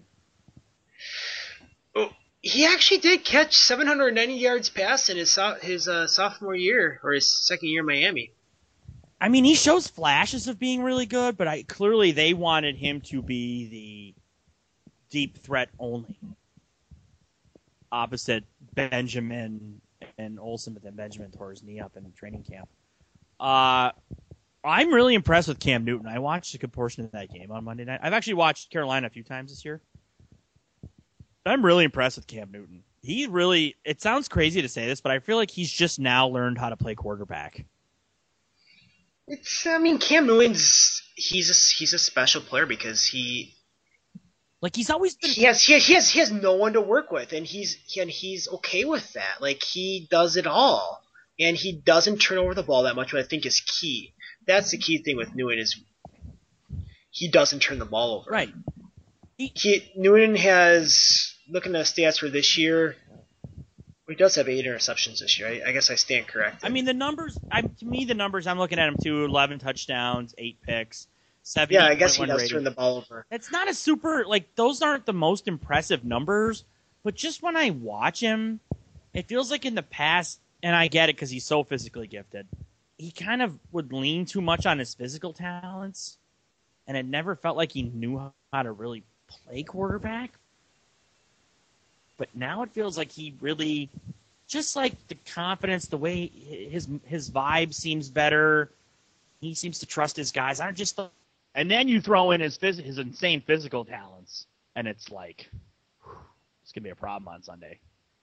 Oh, he actually did catch seven hundred ninety yards passing his so- his uh, sophomore year or his second year in Miami. I mean, he shows flashes of being really good, but I clearly they wanted him to be the deep threat only. Opposite Benjamin and Olsen, but then Benjamin tore his knee up in training camp. Uh, I'm really impressed with Cam Newton. I watched a good portion of that game on Monday night. I've actually watched Carolina a few times this year. I'm really impressed with Cam Newton. He really, it sounds crazy to say this, but I feel like he's just now learned how to play quarterback. It's, I mean, Cam Newton's he's a, he's a special player because he like he's always been he has he has he has, he has no one to work with, and he's he, and he's okay with that. Like he does it all, and he doesn't turn over the ball that much, which I think is key. That's the key thing with Newton is he doesn't turn the ball over. Right. He, he Newton has looking at stats for this year. He does have eight interceptions this year. I, I guess I stand corrected. I mean, the numbers, I, to me, the numbers, I'm looking at him too, eleven touchdowns, eight picks, seventy Yeah, I guess he does rating. turn the ball over. It's not a super, like, those aren't the most impressive numbers, but just when I watch him, it feels like in the past, and I get it because he's so physically gifted, he kind of would lean too much on his physical talents, and it never felt like he knew how to really play quarterback. But now it feels like he really, just like the confidence, the way his his vibe seems better. He seems to trust his guys. I just, and then you throw in his phys- his insane physical talents, and it's like, whew, it's gonna be a problem on Sunday.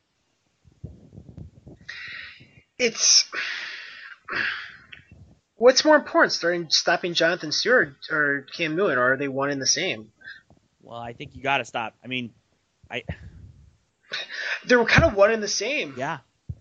It's what's more important, starting stopping Jonathan Stewart or Cam Newton, or are they one and the same? Well, I think you got to stop. I mean, I. They're kind of one and the same. Yeah.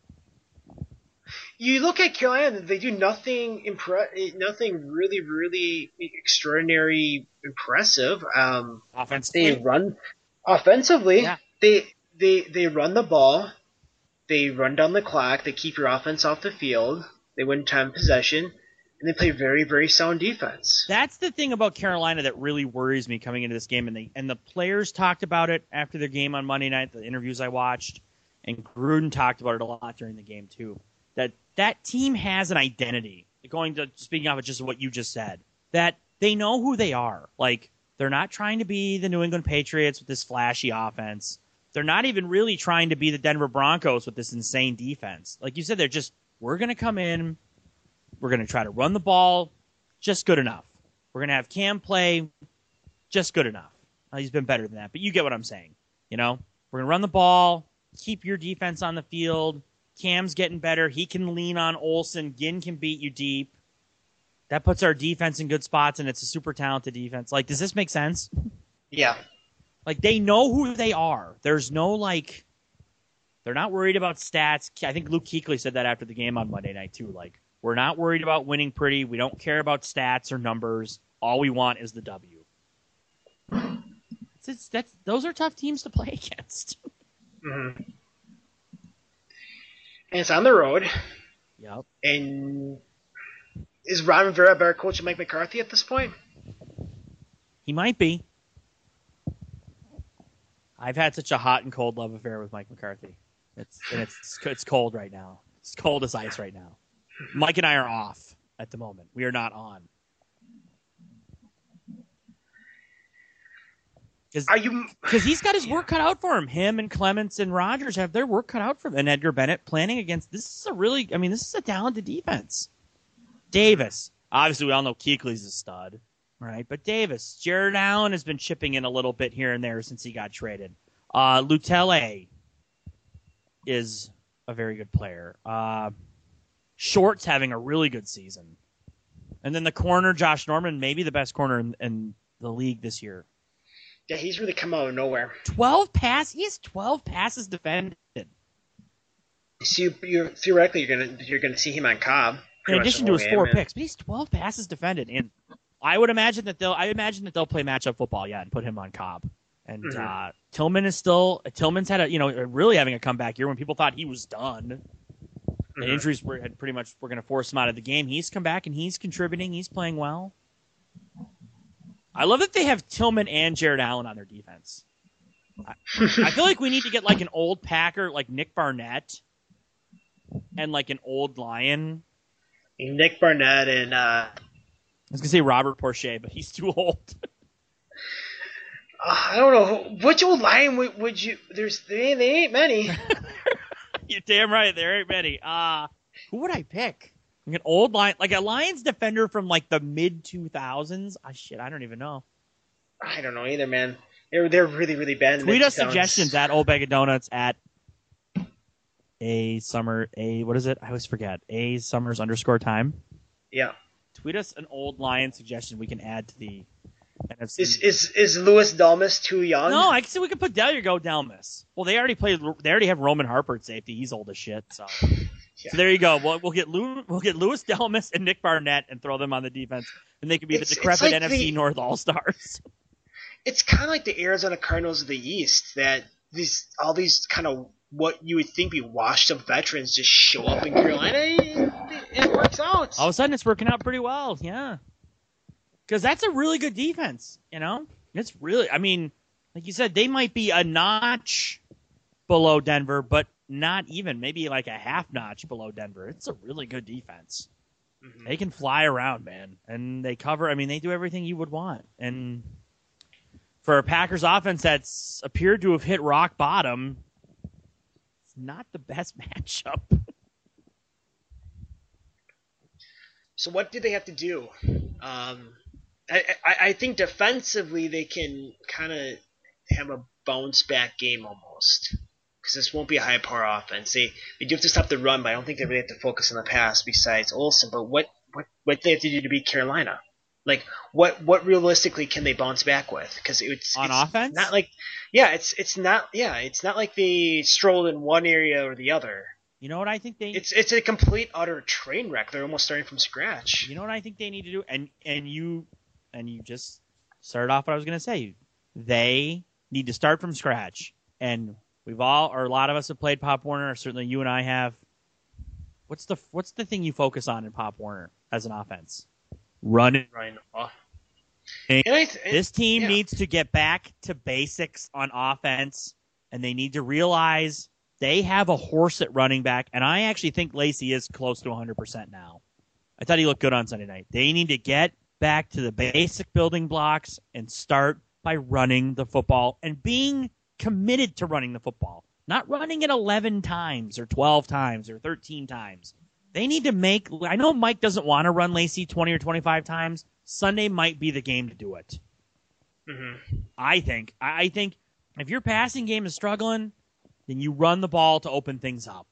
You look at Carolina; they do nothing impre- nothing really, really extraordinary, impressive. Um, Offensively, they run offensively. Yeah. They they they run the ball. They run down the clock. They keep your offense off the field. They win time possession, and they play very, very sound defense. That's the thing about Carolina that really worries me coming into this game, and they and the players talked about it after their game on Monday night, the interviews I watched, and Gruden talked about it a lot during the game too. That that team has an identity. Going to speaking of it, just what you just said, that they know who they are. Like they're not trying to be the New England Patriots with this flashy offense. They're not even really trying to be the Denver Broncos with this insane defense. Like you said, they're just we're going to come in. We're going to try to run the ball just good enough. We're going to have Cam play just good enough. Well, he's been better than that, but you get what I'm saying. You know, we're going to run the ball, keep your defense on the field. Cam's getting better. He can lean on Olsen. Ginn can beat you deep. That puts our defense in good spots, and it's a super talented defense. Like, does this make sense? Yeah. Like, they know who they are. There's no, like, they're not worried about stats. I think Luke Kuechly said that after the game on Monday night, too. Like, we're not worried about winning pretty. We don't care about stats or numbers. All we want is the W. It's, it's, that's, those are tough teams to play against. Mm-hmm. And it's on the road. Yep. And is Ron Rivera a better coach than Mike McCarthy at this point? He might be. I've had such a hot and cold love affair with Mike McCarthy. It's and it's it's cold right now. It's cold as ice right now. Mike and I are off at the moment. We are not on. Are you? Because he's got his work cut out for him. Him and Clements and Rodgers have their work cut out for them. And Edgar Bennett planning against. This is a really. I mean, this is a talented defense. Davis. Obviously, we all know Kuechly's a stud, right? But Davis, Jared Allen has been chipping in a little bit here and there since he got traded. Uh, Lutele is a very good player. Uh, Short's having a really good season. And then the corner, Josh Norman, maybe the best corner in, in the league this year. Yeah, he's really come out of nowhere. Twelve pass. He has twelve passes defended. So you, you're, theoretically, you're gonna you're gonna see him on Cobb. In addition to his four picks, but he's twelve passes defended, and I would imagine that they'll. I imagine that they'll play matchup football, yeah, and put him on Cobb. And Mhm. uh, Tillman is still. Tillman's had a, you know, really having a comeback year when people thought he was done. The Mhm. injuries were had pretty much were going to force him out of the game. He's come back and he's contributing. He's playing well. I love that they have Tillman and Jared Allen on their defense. I, I feel like we need to get like an old Packer, like Nick Barnett, and like an old Lion. Nick Barnett and uh, I was gonna say Robert Porcher, but he's too old. uh, I don't know which old Lion would, would you. There's they ain't, they ain't many. You're damn right. There ain't many. Uh, who would I pick? Like an old Lion, like a Lions defender from like the mid two thousands. Ah, shit, I don't even know. I don't know either, man. They're they're really really bad. in the Tweet us mid-two thousands. suggestions at Old Bag of Donuts at a summer a what is it? I always forget. A summers underscore time. Yeah. Tweet us an old Lion suggestion we can add to the N F C. Is is is Louis Dalmas too young? No, I can see we could put Deliergo Delmas. Well, they already played. They already have Roman Harper at safety. He's old as shit. So, Yeah. so there you go. We'll, we'll get Lou, we'll get Louis Delmas and Nick Barnett and throw them on the defense, and they could be It's- the it's decrepit like N F C the- North All Stars. It's kind of like the Arizona Cardinals of the East, that these all these kind of what you would think be washed up veterans just show up in Carolina. It, it works out. All of a sudden, it's working out pretty well. Yeah, because that's a really good defense. You know, it's really. I mean, like you said, they might be a notch below Denver, but not even maybe like a half notch below Denver. It's a really good defense. Mhm. They can fly around, man, and they cover. I mean, they do everything you would want. And for a Packers offense that's appeared to have hit rock bottom, it's not the best matchup. So what do they have to do? Um, I, I I think defensively they can kind of have a bounce back game almost, because this won't be a high power offense. They they do have to stop the run, but I don't think they really have to focus on the pass besides Olsen. But what what what do they have to do to beat Carolina? Like what what realistically can they bounce back with? Because it's On it's offense? not like yeah it's it's not yeah it's not like they strolled in one area or the other. You know what I think they It's it's a complete utter train wreck. They're almost starting from scratch. You know what I think they need to do, and and you and you just started off what I was going to say. They need to start from scratch, and we've all, or a lot of us have played Pop Warner. Or certainly, you and I have. What's the what's the thing you focus on in Pop Warner as an offense? Run it. Ryan off. And And I th- This team yeah. needs to get back to basics on offense, and they need to realize they have a horse at running back, and I actually think Lacey is close to one hundred percent now. I thought he looked good on Sunday night. They need to get back to the basic building blocks and start by running the football and being committed to running the football, not running it eleven times or twelve times or thirteen times. They need to make – I know Mike doesn't want to run Lacey twenty or twenty-five times. Sunday might be the game to do it. Mm-hmm. I think. I I think if your passing game is struggling, then you run the ball to open things up.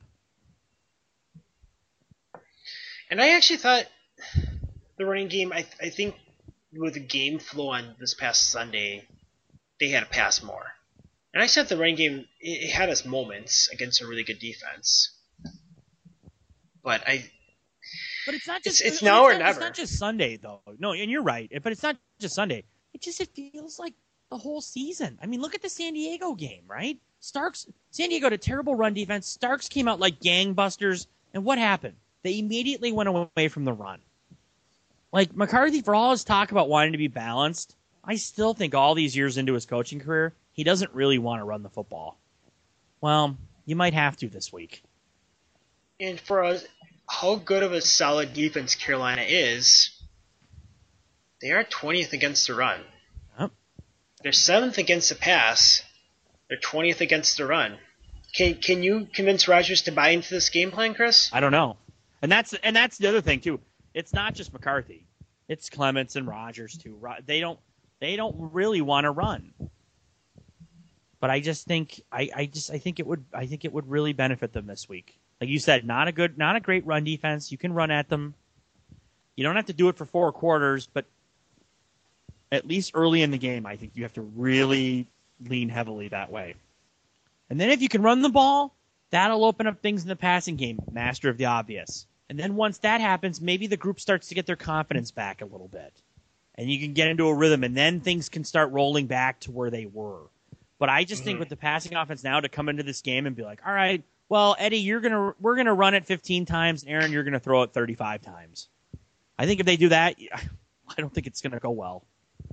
And I actually thought the running game, I I think with the game flow on this past Sunday, they had to pass more. And I said the running game, it, it had its moments against a really good defense. But I, But it's not just It's- it's I now mean, or it's not, never. It's not just Sunday though. No, and you're right. But it's not just Sunday. It just it feels like the whole season. I mean, look at the San Diego game, right? Starks, San Diego had a terrible run defense. Starks came out like gangbusters, and what happened? They immediately went away from the run. Like McCarthy, for all his talk about wanting to be balanced, I still think all these years into his coaching career, he doesn't really want to run the football. Well, you might have to this week. and for a, how good of a solid defense Carolina is, they are twentieth against the run. Yep. They're seventh against the pass. They're twentieth against the run. Can can you convince Rodgers to buy into this game plan, Chris? I don't know. And that's and that's the other thing too. It's not just McCarthy. It's Clements and Rodgers too. Ro- They don't they don't really want to run. But I just think I, I just I think it would I think it would really benefit them this week. Like you said, not a good not a great run defense. You can run at them. You don't have to do it for four quarters, but at least early in the game, I think you have to really lean heavily that way. And then if you can run the ball, that'll open up things in the passing game, master of the obvious. And then once that happens, maybe the group starts to get their confidence back a little bit. and you can get into a rhythm, and then things can start rolling back to where they were. But I just mm-hmm. think with the passing offense now to come into this game and be like, all right, well, Eddie, you're gonna we're gonna run it fifteen times, and Aaron, you're gonna throw it thirty-five times. I think if they do that, I don't think it's gonna go well.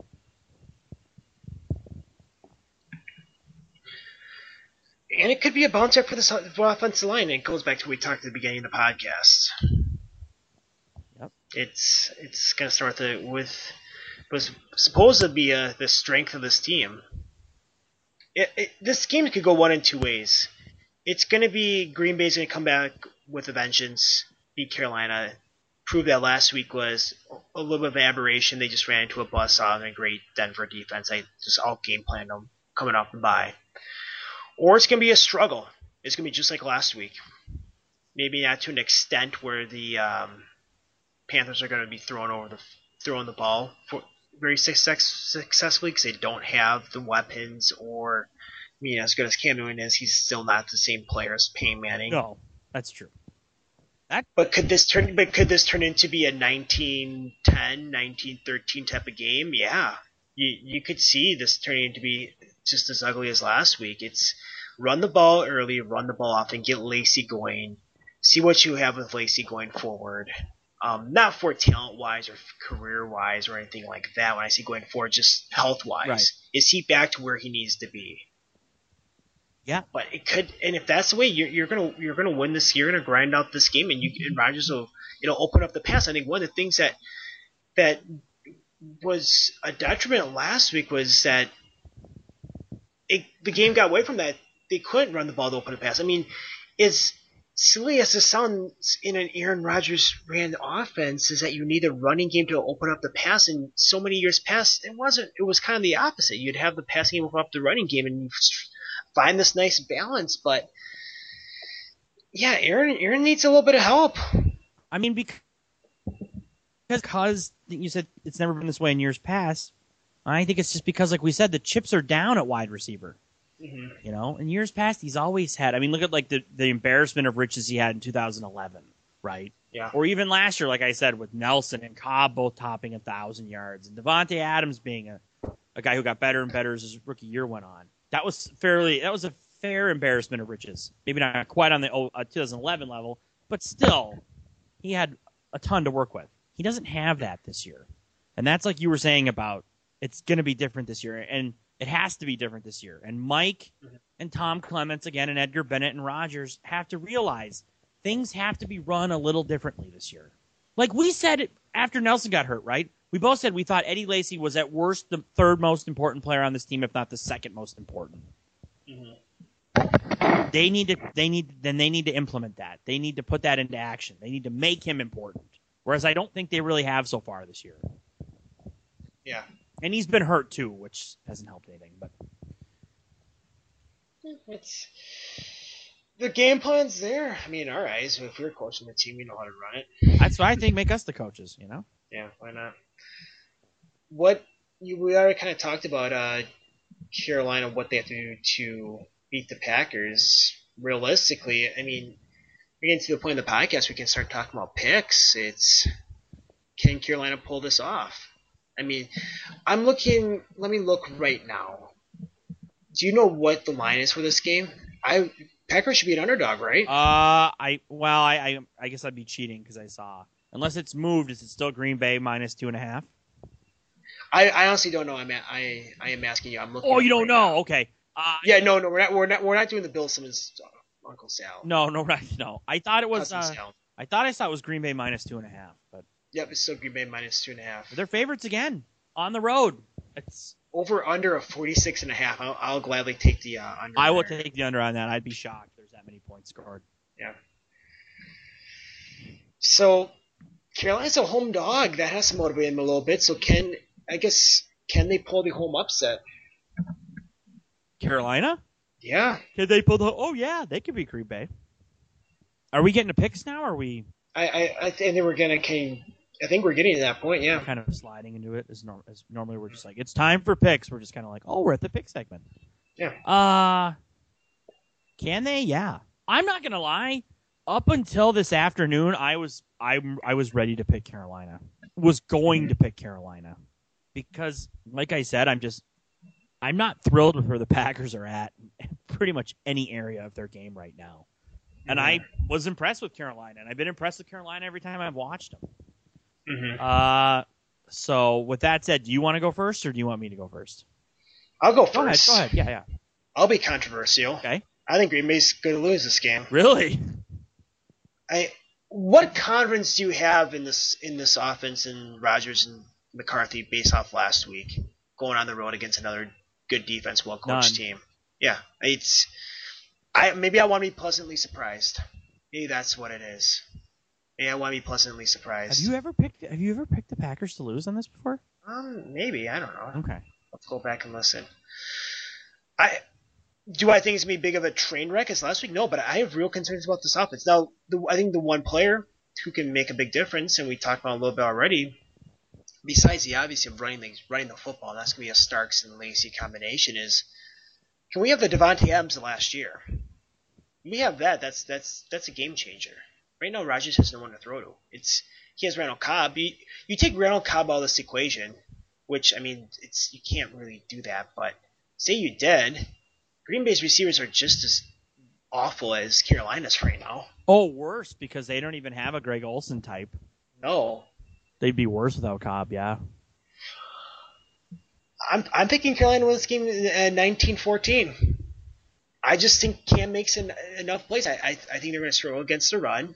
And it could be a bounce back for the offensive line. And it goes back to what we talked at the beginning of the podcast. Yep. It's it's going to start the, with was supposed to be uh, the strength of this team. It, it, this game could go one in two ways. It's going to be Green Bay's going to come back with a vengeance, beat Carolina, prove that last week was a little bit of an aberration. They just ran into a buzzsaw and a great Denver defense. I just out game planned them coming off the bye. Or it's going to be a struggle. It's going to be just like last week. Maybe not to an extent where the um, Panthers are going to be throwing over the throwing the ball for very success, successfully because they don't have the weapons. Or, I mean, as good as Cam Newton is, he's still not the same player as Peyton Manning. No, that's true. That... But could this turn? But could this turn into be a nineteen ten, nineteen thirteen type of game? Yeah, you you could see this turning into be just as ugly as last week. It's run the ball early, run the ball often, get Lacy going, see what you have with Lacy going forward. Um, not for talent-wise or career-wise or anything like that. When I say going forward, just health-wise. Right. Is he back to where he needs to be? Yeah. But it could, and if that's the way, you're, you're gonna you're gonna win this. You're gonna grind out this game, and you and Rodgers will you know open up the pass. I think one of the things that that was a detriment last week was that it, the game got away from that. They couldn't run the ball to open a pass. I mean, as silly as this sounds in an Aaron Rodgers ran offense, is that you need a running game to open up the pass. And so many years past, it wasn't. It was kind of the opposite. You'd have the passing game open up the running game, and you find this nice balance. But yeah, Aaron Aaron needs a little bit of help. I mean, because because you said it's never been this way in years past. I think it's just because, like we said, the chips are down at wide receiver. Mm-hmm. You know, in years past, he's always had. I mean, look at like the, the embarrassment of riches he had in two thousand eleven, right? Yeah. Or even last year, like I said, with Nelson and Cobb both topping a thousand yards, and Devontae Adams being a, a guy who got better and better as his rookie year went on. That was fairly. That was a fair embarrassment of riches. Maybe not quite on the oh, uh, twenty eleven level, but still, he had a ton to work with. He doesn't have that this year, and that's like you were saying about it's going to be different this year, and it has to be different this year. And Mike and Tom Clements, again, and Edgar Bennett and Rodgers have to realize things have to be run a little differently this year. Like we said after Nelson got hurt, right? We both said we thought Eddie Lacy was at worst the third most important player on this team, if not the second most important. Mm-hmm. They need to, they need, then they need to implement that. They need to put that into action. They need to make him important. Whereas I don't think they really have so far this year. Yeah. And he's been hurt too, which hasn't helped anything. But it's the game plan's there. I mean, all right. So if we're coaching the team, we know how to run it. That's why I think make us the coaches. You know? Yeah. Why not? What you we already kind of talked about uh, Carolina, what they have to do to beat the Packers. Realistically, I mean, we're getting to the point in the podcast we can start talking about picks. It's can Carolina pull this off? I mean, I'm looking. Let me look right now. Do you know what the line is for this game? I Packers should be an underdog, right? Uh, I well, I I, I guess I'd be cheating because I saw unless it's moved. Is it still Green Bay minus two and a half? I, I honestly don't know. I'm a, I I am asking you. I'm looking. Oh, you don't right know? Now. Okay. Uh, yeah, no, no, we're not. We're not. We're not doing the Bill Simmons uh, Uncle Sal. No, no, right, no. I thought it was. Uh, I thought I saw it was Green Bay minus two and a half, but. Yep, it's still Green Bay minus two and a half. They're favorites again on the road. It's over under a forty-six and a half. I'll, I'll gladly take the uh, under. I will there. take the under on that. I'd be shocked if there's that many points scored. Yeah. So Carolina's a home dog. That has to motivate them a little bit. So can I guess can they pull the home upset? Carolina? Yeah. Can they pull the? Oh yeah, they could be Green Bay. Are we getting to picks now? Or are we? I I, I think they were gonna came. I think we're getting to that point, yeah. Kind of sliding into it as, norm- as normally we're just like, it's time for picks. We're just kind of like, oh, we're at the pick segment. Yeah. Uh, can they? Yeah. I'm not gonna lie. Up until this afternoon, I was I I was ready to pick Carolina. Was going to pick Carolina. because, like I said, I'm just I'm not thrilled with where the Packers are at in pretty much any area of their game right now. And I was impressed with Carolina, and I've been impressed with Carolina every time I've watched them. Mm-hmm. Uh, so with that said, do you want to go first, or do you want me to go first? I'll go Go ahead. first. Go ahead. Yeah, yeah. I'll be controversial. Okay. I think Green Bay's going to lose this game. Really? I. What confidence do you have in this in this offense and Rodgers and McCarthy based off last week, going on the road against another good defense, well coached team? Yeah, it's. I maybe I want to be pleasantly surprised. Maybe that's what it is. Maybe I want to be pleasantly surprised. Have you ever picked Have you ever picked the Packers to lose on this before? Um, maybe I don't know. Okay. Let's go back and listen. I do I think it's gonna be big of a train wreck as last week? No, but I have real concerns about this offense. Now, the, I think the one player who can make a big difference, and we talked about it a little bit already, besides the obvious of running things, running the football, and that's gonna be a Starks and Lacey combination. Is can we have the Devontae Adams of last year? We have that. That's that's that's a game changer. Right now, Rodgers has no one to throw to. It's he has Randall Cobb. You, you take Randall Cobb out of this equation, which I mean, it's you can't really do that. But say you did, Green Bay's receivers are just as awful as Carolina's right now. Oh, worse, because they don't even have a Greg Olsen type. No, they'd be worse without Cobb. Yeah. I'm I'm picking Carolina wins this game in nineteen fourteen. I just think Cam makes en- enough plays. I, I I think they're going to struggle against the run.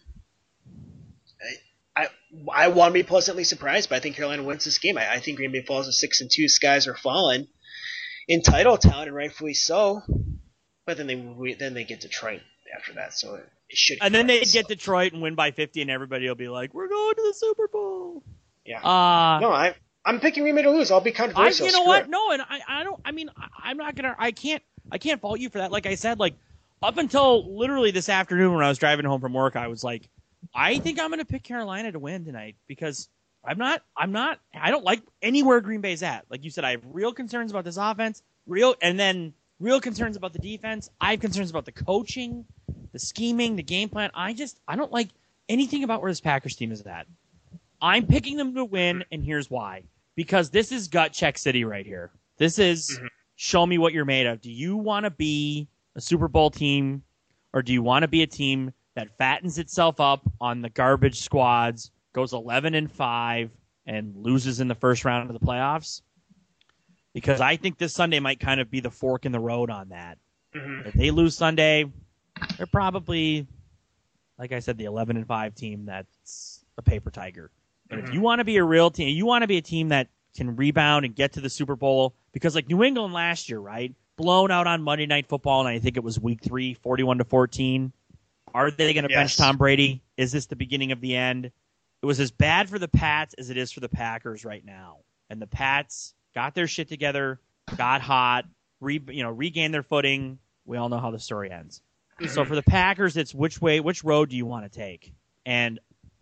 I I, I want to be pleasantly surprised, but I think Carolina wins this game. I, I think Green Bay falls to six and two. Skies are falling in title town, and rightfully so. But then they we, then they get Detroit after that, so it, it should. And then they itself. get Detroit and win by fifty, and everybody will be like, "We're going to the Super Bowl." Yeah. Uh, no, I I'm picking Green Bay to lose. I'll be I, controversial. you know Screw what? it. No, and I, I don't. I mean, I, I'm not gonna. I can't. I can't fault you for that. Like I said, like up until literally this afternoon when I was driving home from work, I was like, I think I'm gonna pick Carolina to win tonight because I'm not. I'm not. I don't like anywhere Green Bay's at. Like you said, I have real concerns about this offense. Real, and then real concerns about the defense. I have concerns about the coaching, the scheming, the game plan. I just. I don't like anything about where this Packers team is at. I'm picking them to win, and here's why. Because this is gut check city right here. This is. Mm-hmm. Show me what you're made of. Do you want to be a Super Bowl team, or do you want to be a team that fattens itself up on the garbage squads, goes eleven and five, and loses in the first round of the playoffs? Because I think this Sunday might kind of be the fork in the road on that. Mm-hmm. If they lose Sunday, they're probably, like I said, the eleven and five team that's a paper tiger. But mm-hmm. if you want to be a real team, you want to be a team that can rebound and get to the Super Bowl, because like New England last year, right? Blown out on Monday Night Football, and I think it was week three, forty-one to fourteen. Are they going to yes. bench Tom Brady? Is this the beginning of the end? It was as bad for the Pats as it is for the Packers right now. And the Pats got their shit together, got hot, re, you know, regained their footing. We all know how the story ends. Mm-hmm. So for the Packers, it's which way, which road do you want to take? And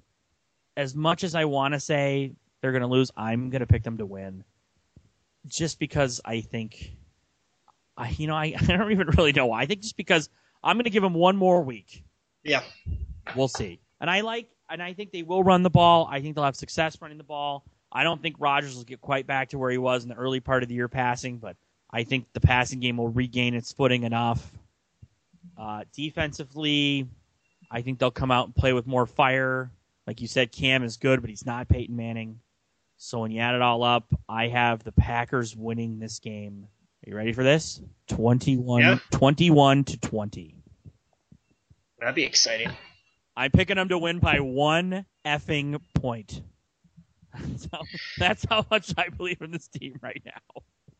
as much as I want to say they're going to lose, I'm going to pick them to win. Just because I think, I you know, I, I don't even really know why. I think just because I'm going to give them one more week. Yeah. We'll see. And I like, and I think they will run the ball. I think they'll have success running the ball. I don't think Rodgers will get quite back to where he was in the early part of the year passing, but I think the passing game will regain its footing enough. Uh, defensively, I think they'll come out and play with more fire. Like you said, Cam is good, but he's not Peyton Manning. So when you add it all up, I have the Packers winning this game. Are you ready for this? twenty-one, yeah. twenty-one to twenty. That'd be exciting. I'm picking them to win by one effing point. That's how, that's how much I believe in this team right now.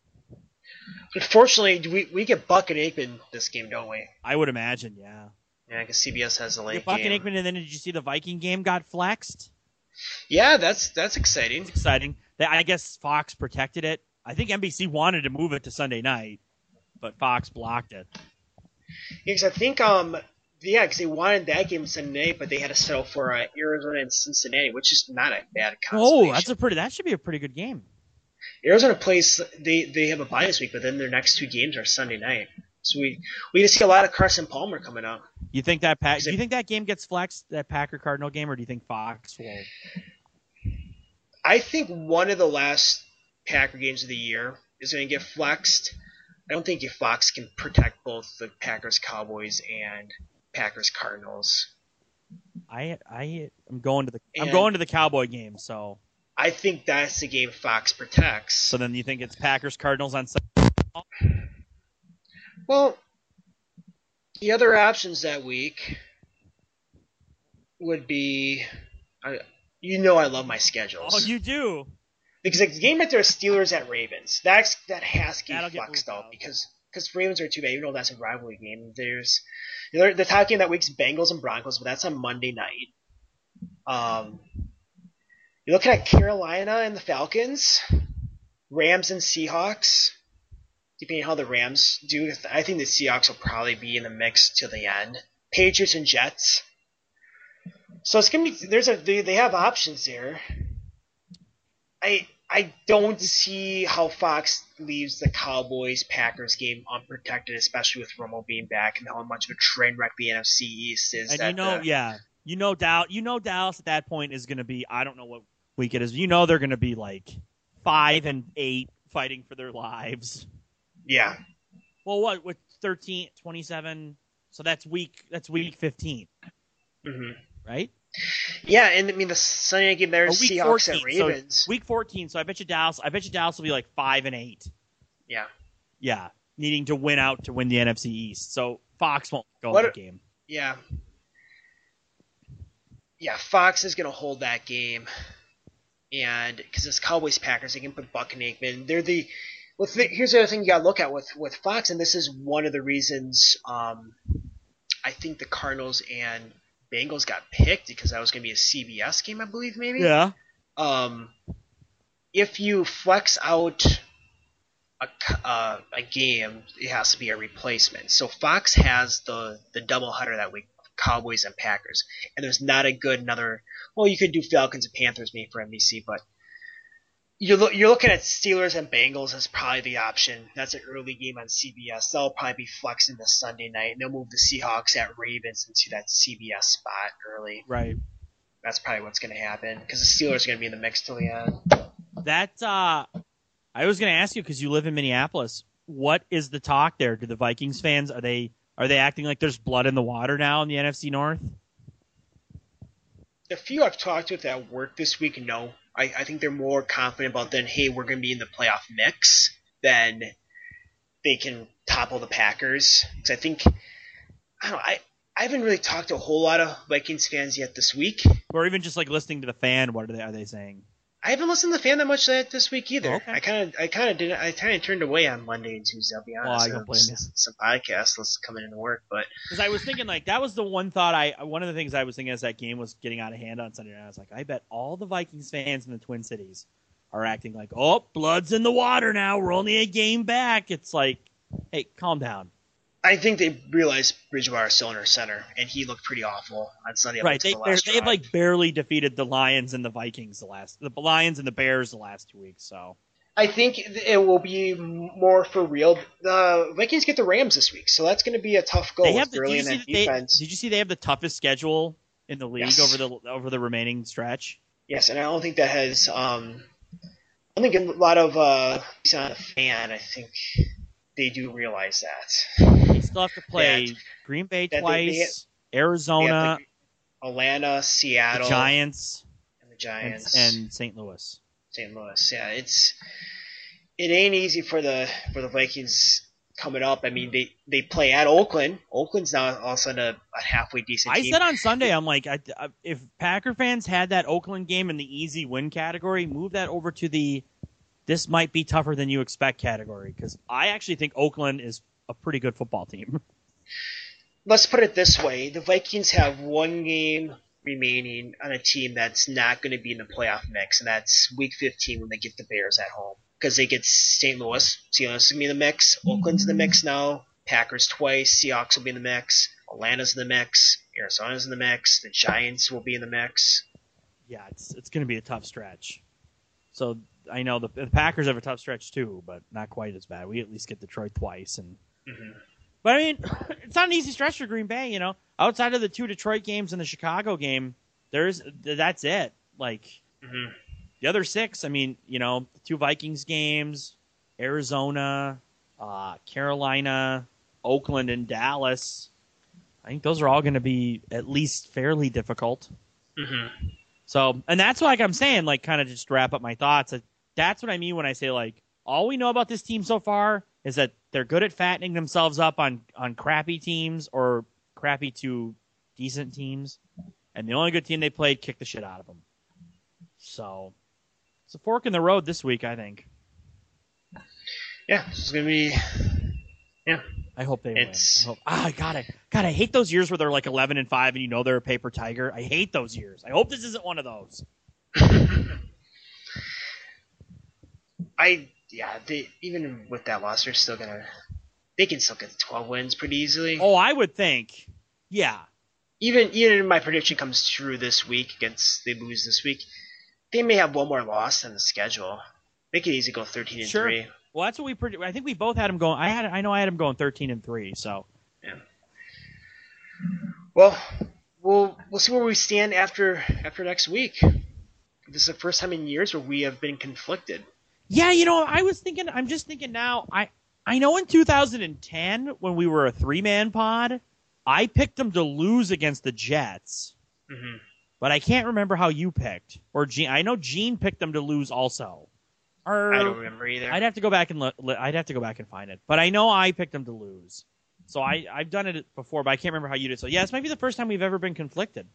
Unfortunately, we we get Buck and Aikman this game, don't we? I would imagine, yeah. Yeah, because C B S has a late Buck game. and Aikman, and then did you see the Viking game got flexed? Yeah, that's that's exciting. It's exciting. I guess Fox protected it. I think N B C wanted to move it to Sunday night, but Fox blocked it. Yeah, because I think um yeah, because they wanted that game Sunday night, but they had to settle for uh, Arizona and Cincinnati, which is not a bad consolation. Oh, that's a pretty. That should be a pretty good game. Arizona plays. They they have a bye this week, but then their next two games are Sunday night. So we we just see a lot of Carson Palmer coming up. You think that pa- do you think that game gets flexed, that Packer Cardinal game, or do you think Fox will? I think one of the last Packer games of the year is going to get flexed. I don't think Fox can protect both the Packers Cowboys and Packers Cardinals. I I am going to the And I'm going to the Cowboy game, so I think that's the game Fox protects. so then you think it's Packers Cardinals on Sunday? Well, the other options that week would be, I, you know, I love my schedules. Oh, you do. Because like, the game right there is Steelers at Ravens. That's that has to That'll get get flexed moved out out. because because Ravens are too bad. Even though that's a rivalry game, there's you know, the top game that week's Bengals and Broncos, but that's on Monday night. Um, you're looking at Carolina and the Falcons, Rams and Seahawks. Depending on how the Rams do, I think the Seahawks will probably be in the mix till the end. Patriots and Jets. So it's gonna be there's a they, they have options there. I I don't see how Fox leaves the Cowboys Packers game unprotected, especially with Romo being back and how much of a train wreck the N F C East is. And that you know, the, yeah, you know, Dallas, you know, Dallas at that point is going to be. I don't know what week it is. You know, they're going to be like five and eight, fighting for their lives. yeah, Well, what with thirteen, twenty-seven? So that's week. That's week fifteen, hmm right? yeah, and I mean the Sunday night game there Or is week Seahawks fourteen. at Ravens. So week fourteen. So I bet you Dallas. I bet you Dallas will be like five and eight. yeah, Yeah, needing to win out to win the N F C East. So Fox won't go What in a- the game. yeah, yeah. Fox is gonna hold that game, and because it's Cowboys Packers, they can put Buck and Aikman. They're the With the, here's the other thing you got to look at with, with Fox, and this is one of the reasons um, I think the Cardinals and Bengals got picked because that was going to be a C B S game, I believe, maybe. Yeah. Um, if you flex out a, uh, a game, it has to be a replacement. So Fox has the the doubleheader that week, Cowboys and Packers, and there's not a good another. Well, you could do Falcons and Panthers maybe for N B C, but you're lo- you're looking at Steelers and Bengals as probably the option. That's an early game on C B S. That'll probably be flexing this Sunday night, and they'll move the Seahawks at Ravens into that C B S spot early. Right. That's probably what's going to happen because the Steelers are going to be in the mix till the end. That uh, I was going to ask you because you live in Minneapolis. What is the talk there? Do the Vikings fans are they are they acting like there's blood in the water now in the N F C North? The few I've talked with at work this week, no. I, I think they're more confident about then, hey, we're going to be in the playoff mix than they can topple the Packers. Because I think, I don't know, I, I haven't really talked to a whole lot of Vikings fans yet this week. Or even just like listening to the fan, what are they are they saying? I haven't listened to the fan that much this week either. Okay. I kind of, I kind of didn't. I kind of turned away on Monday and Tuesday. I'll be honest. Well, I don't Uh, blame you. s- Some podcasts was coming into work, but Because I was thinking like that was the one thought I one of the things I was thinking as that game was getting out of hand on Sunday night. I was like, I bet all the Vikings fans in the Twin Cities are acting like, oh, blood's in the water now. We're only a game back. It's like, hey, calm down. I think they realized Bridgewater is still under center, and he looked pretty awful on Sunday. up Right? until They the last they've drive. like barely defeated the Lions and the Vikings the last the Lions and the Bears the last two weeks. So I think it will be more for real. The Vikings get the Rams this week, so that's going to be a tough goal. they have the, early did, in you that see that they, defense. did you see they have the toughest schedule in the league Yes. over the over the remaining stretch? Yes, and I don't think that has. Um, I don't think a lot of uh, he's not a fan. I think they do realize that. They still have to play That- Green Bay that they- twice, they have Arizona, the Atlanta, the Seattle, Giants, and the and, Giants, and Saint Louis. Saint Louis. Yeah, it's it ain't easy for the for the Vikings coming up. I mean, they, they play at Oakland. Oakland's now all of a sudden a, a halfway decent I team. said on Sunday, I'm like, I, I, if Packer fans had that Oakland game in the easy win category, move that over to the this might be tougher than you expect category because I actually think Oakland is a pretty good football team. Let's put it this way: the Vikings have one game remaining on a team that's not going to be in the playoff mix, and that's Week fifteen when they get the Bears at home because they get Saint Louis. Saint Louis is going to be in the mix. Oakland's in the mix now. Packers twice. Seahawks will be in the mix. Atlanta's in the mix. Arizona's in the mix. The Giants will be in the mix. Yeah, it's it's going to be a tough stretch. So I know the, the Packers have a tough stretch too, but not quite as bad. We at least get Detroit twice, and Mm-hmm. but I mean, it's not an easy stretch for Green Bay. You know, outside of the two Detroit games and the Chicago game, there's that's it. Like Mm-hmm. the other six, I mean, you know, the two Vikings games, Arizona, uh, Carolina, Oakland, and Dallas. I think those are all going to be at least fairly difficult. Mm-hmm. So, and that's like I'm saying, like, kind of just to wrap up my thoughts. That's what I mean when I say, like, all we know about this team so far is that they're good at fattening themselves up on, on crappy teams or crappy to decent teams. And the only good team they played kicked the shit out of them. So, it's a fork in the road this week, I think. Yeah, it's going to be, yeah. I hope they it's... win. I hope, ah, God, I, God, I hate those years where they're like eleven and five and you know they're a paper tiger. I hate those years. I hope this isn't one of those. I, yeah, they, even with that loss, they're still going to, they can still get twelve wins pretty easily. Oh, I would think. Yeah. Even, even if my prediction comes true this week against, they lose this week, they may have one more loss on the schedule. They could easily go thirteen and sure. three. Well, that's what we predict. I think we both had them going. I had. I know I had them going thirteen and three. So. Yeah. Well, we'll we'll see where we stand after after next week. This is the first time in years where we have been conflicted. Yeah, you know, I was thinking. I'm just thinking now. I I know in two thousand ten when we were a three man pod, I picked them to lose against the Jets. Mm-hmm. But I can't remember how you picked. Or Gene. I know Gene picked them to lose also. Or, I don't remember either. I'd have to go back and look, I'd have to go back and find it. But I know I picked them to lose. So I I've done it before, but I can't remember how you did. So yeah, this might be the first time we've ever been conflicted.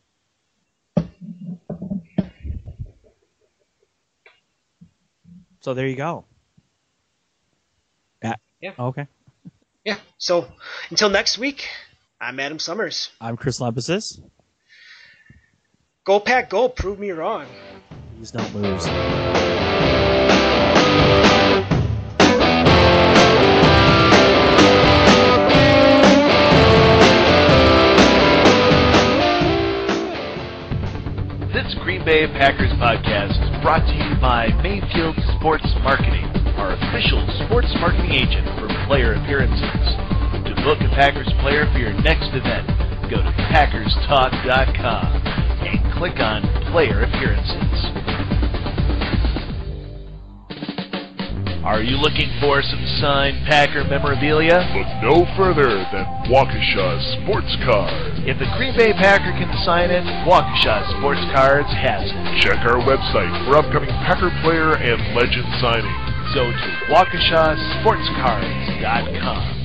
So there you go. Yeah. Yeah. Okay. Yeah. So until next week, I'm Adam Summers. I'm Chris Lempesis. Go Pack, go! Prove me wrong. Please don't lose. This Green Bay Packers podcast is brought to you by Mayfield Sports Marketing, our official sports marketing agent for player appearances. To book a Packers player for your next event, go to Packers Talk dot com and click on Player Appearances. Are you looking for some signed Packer memorabilia? Look no further than Waukesha Sports Card. If the Green Bay Packer can sign it, Waukesha Sports Cards has it. Check our website for upcoming Packer player and legend signings. Go to Waukesha Sports Cards dot com.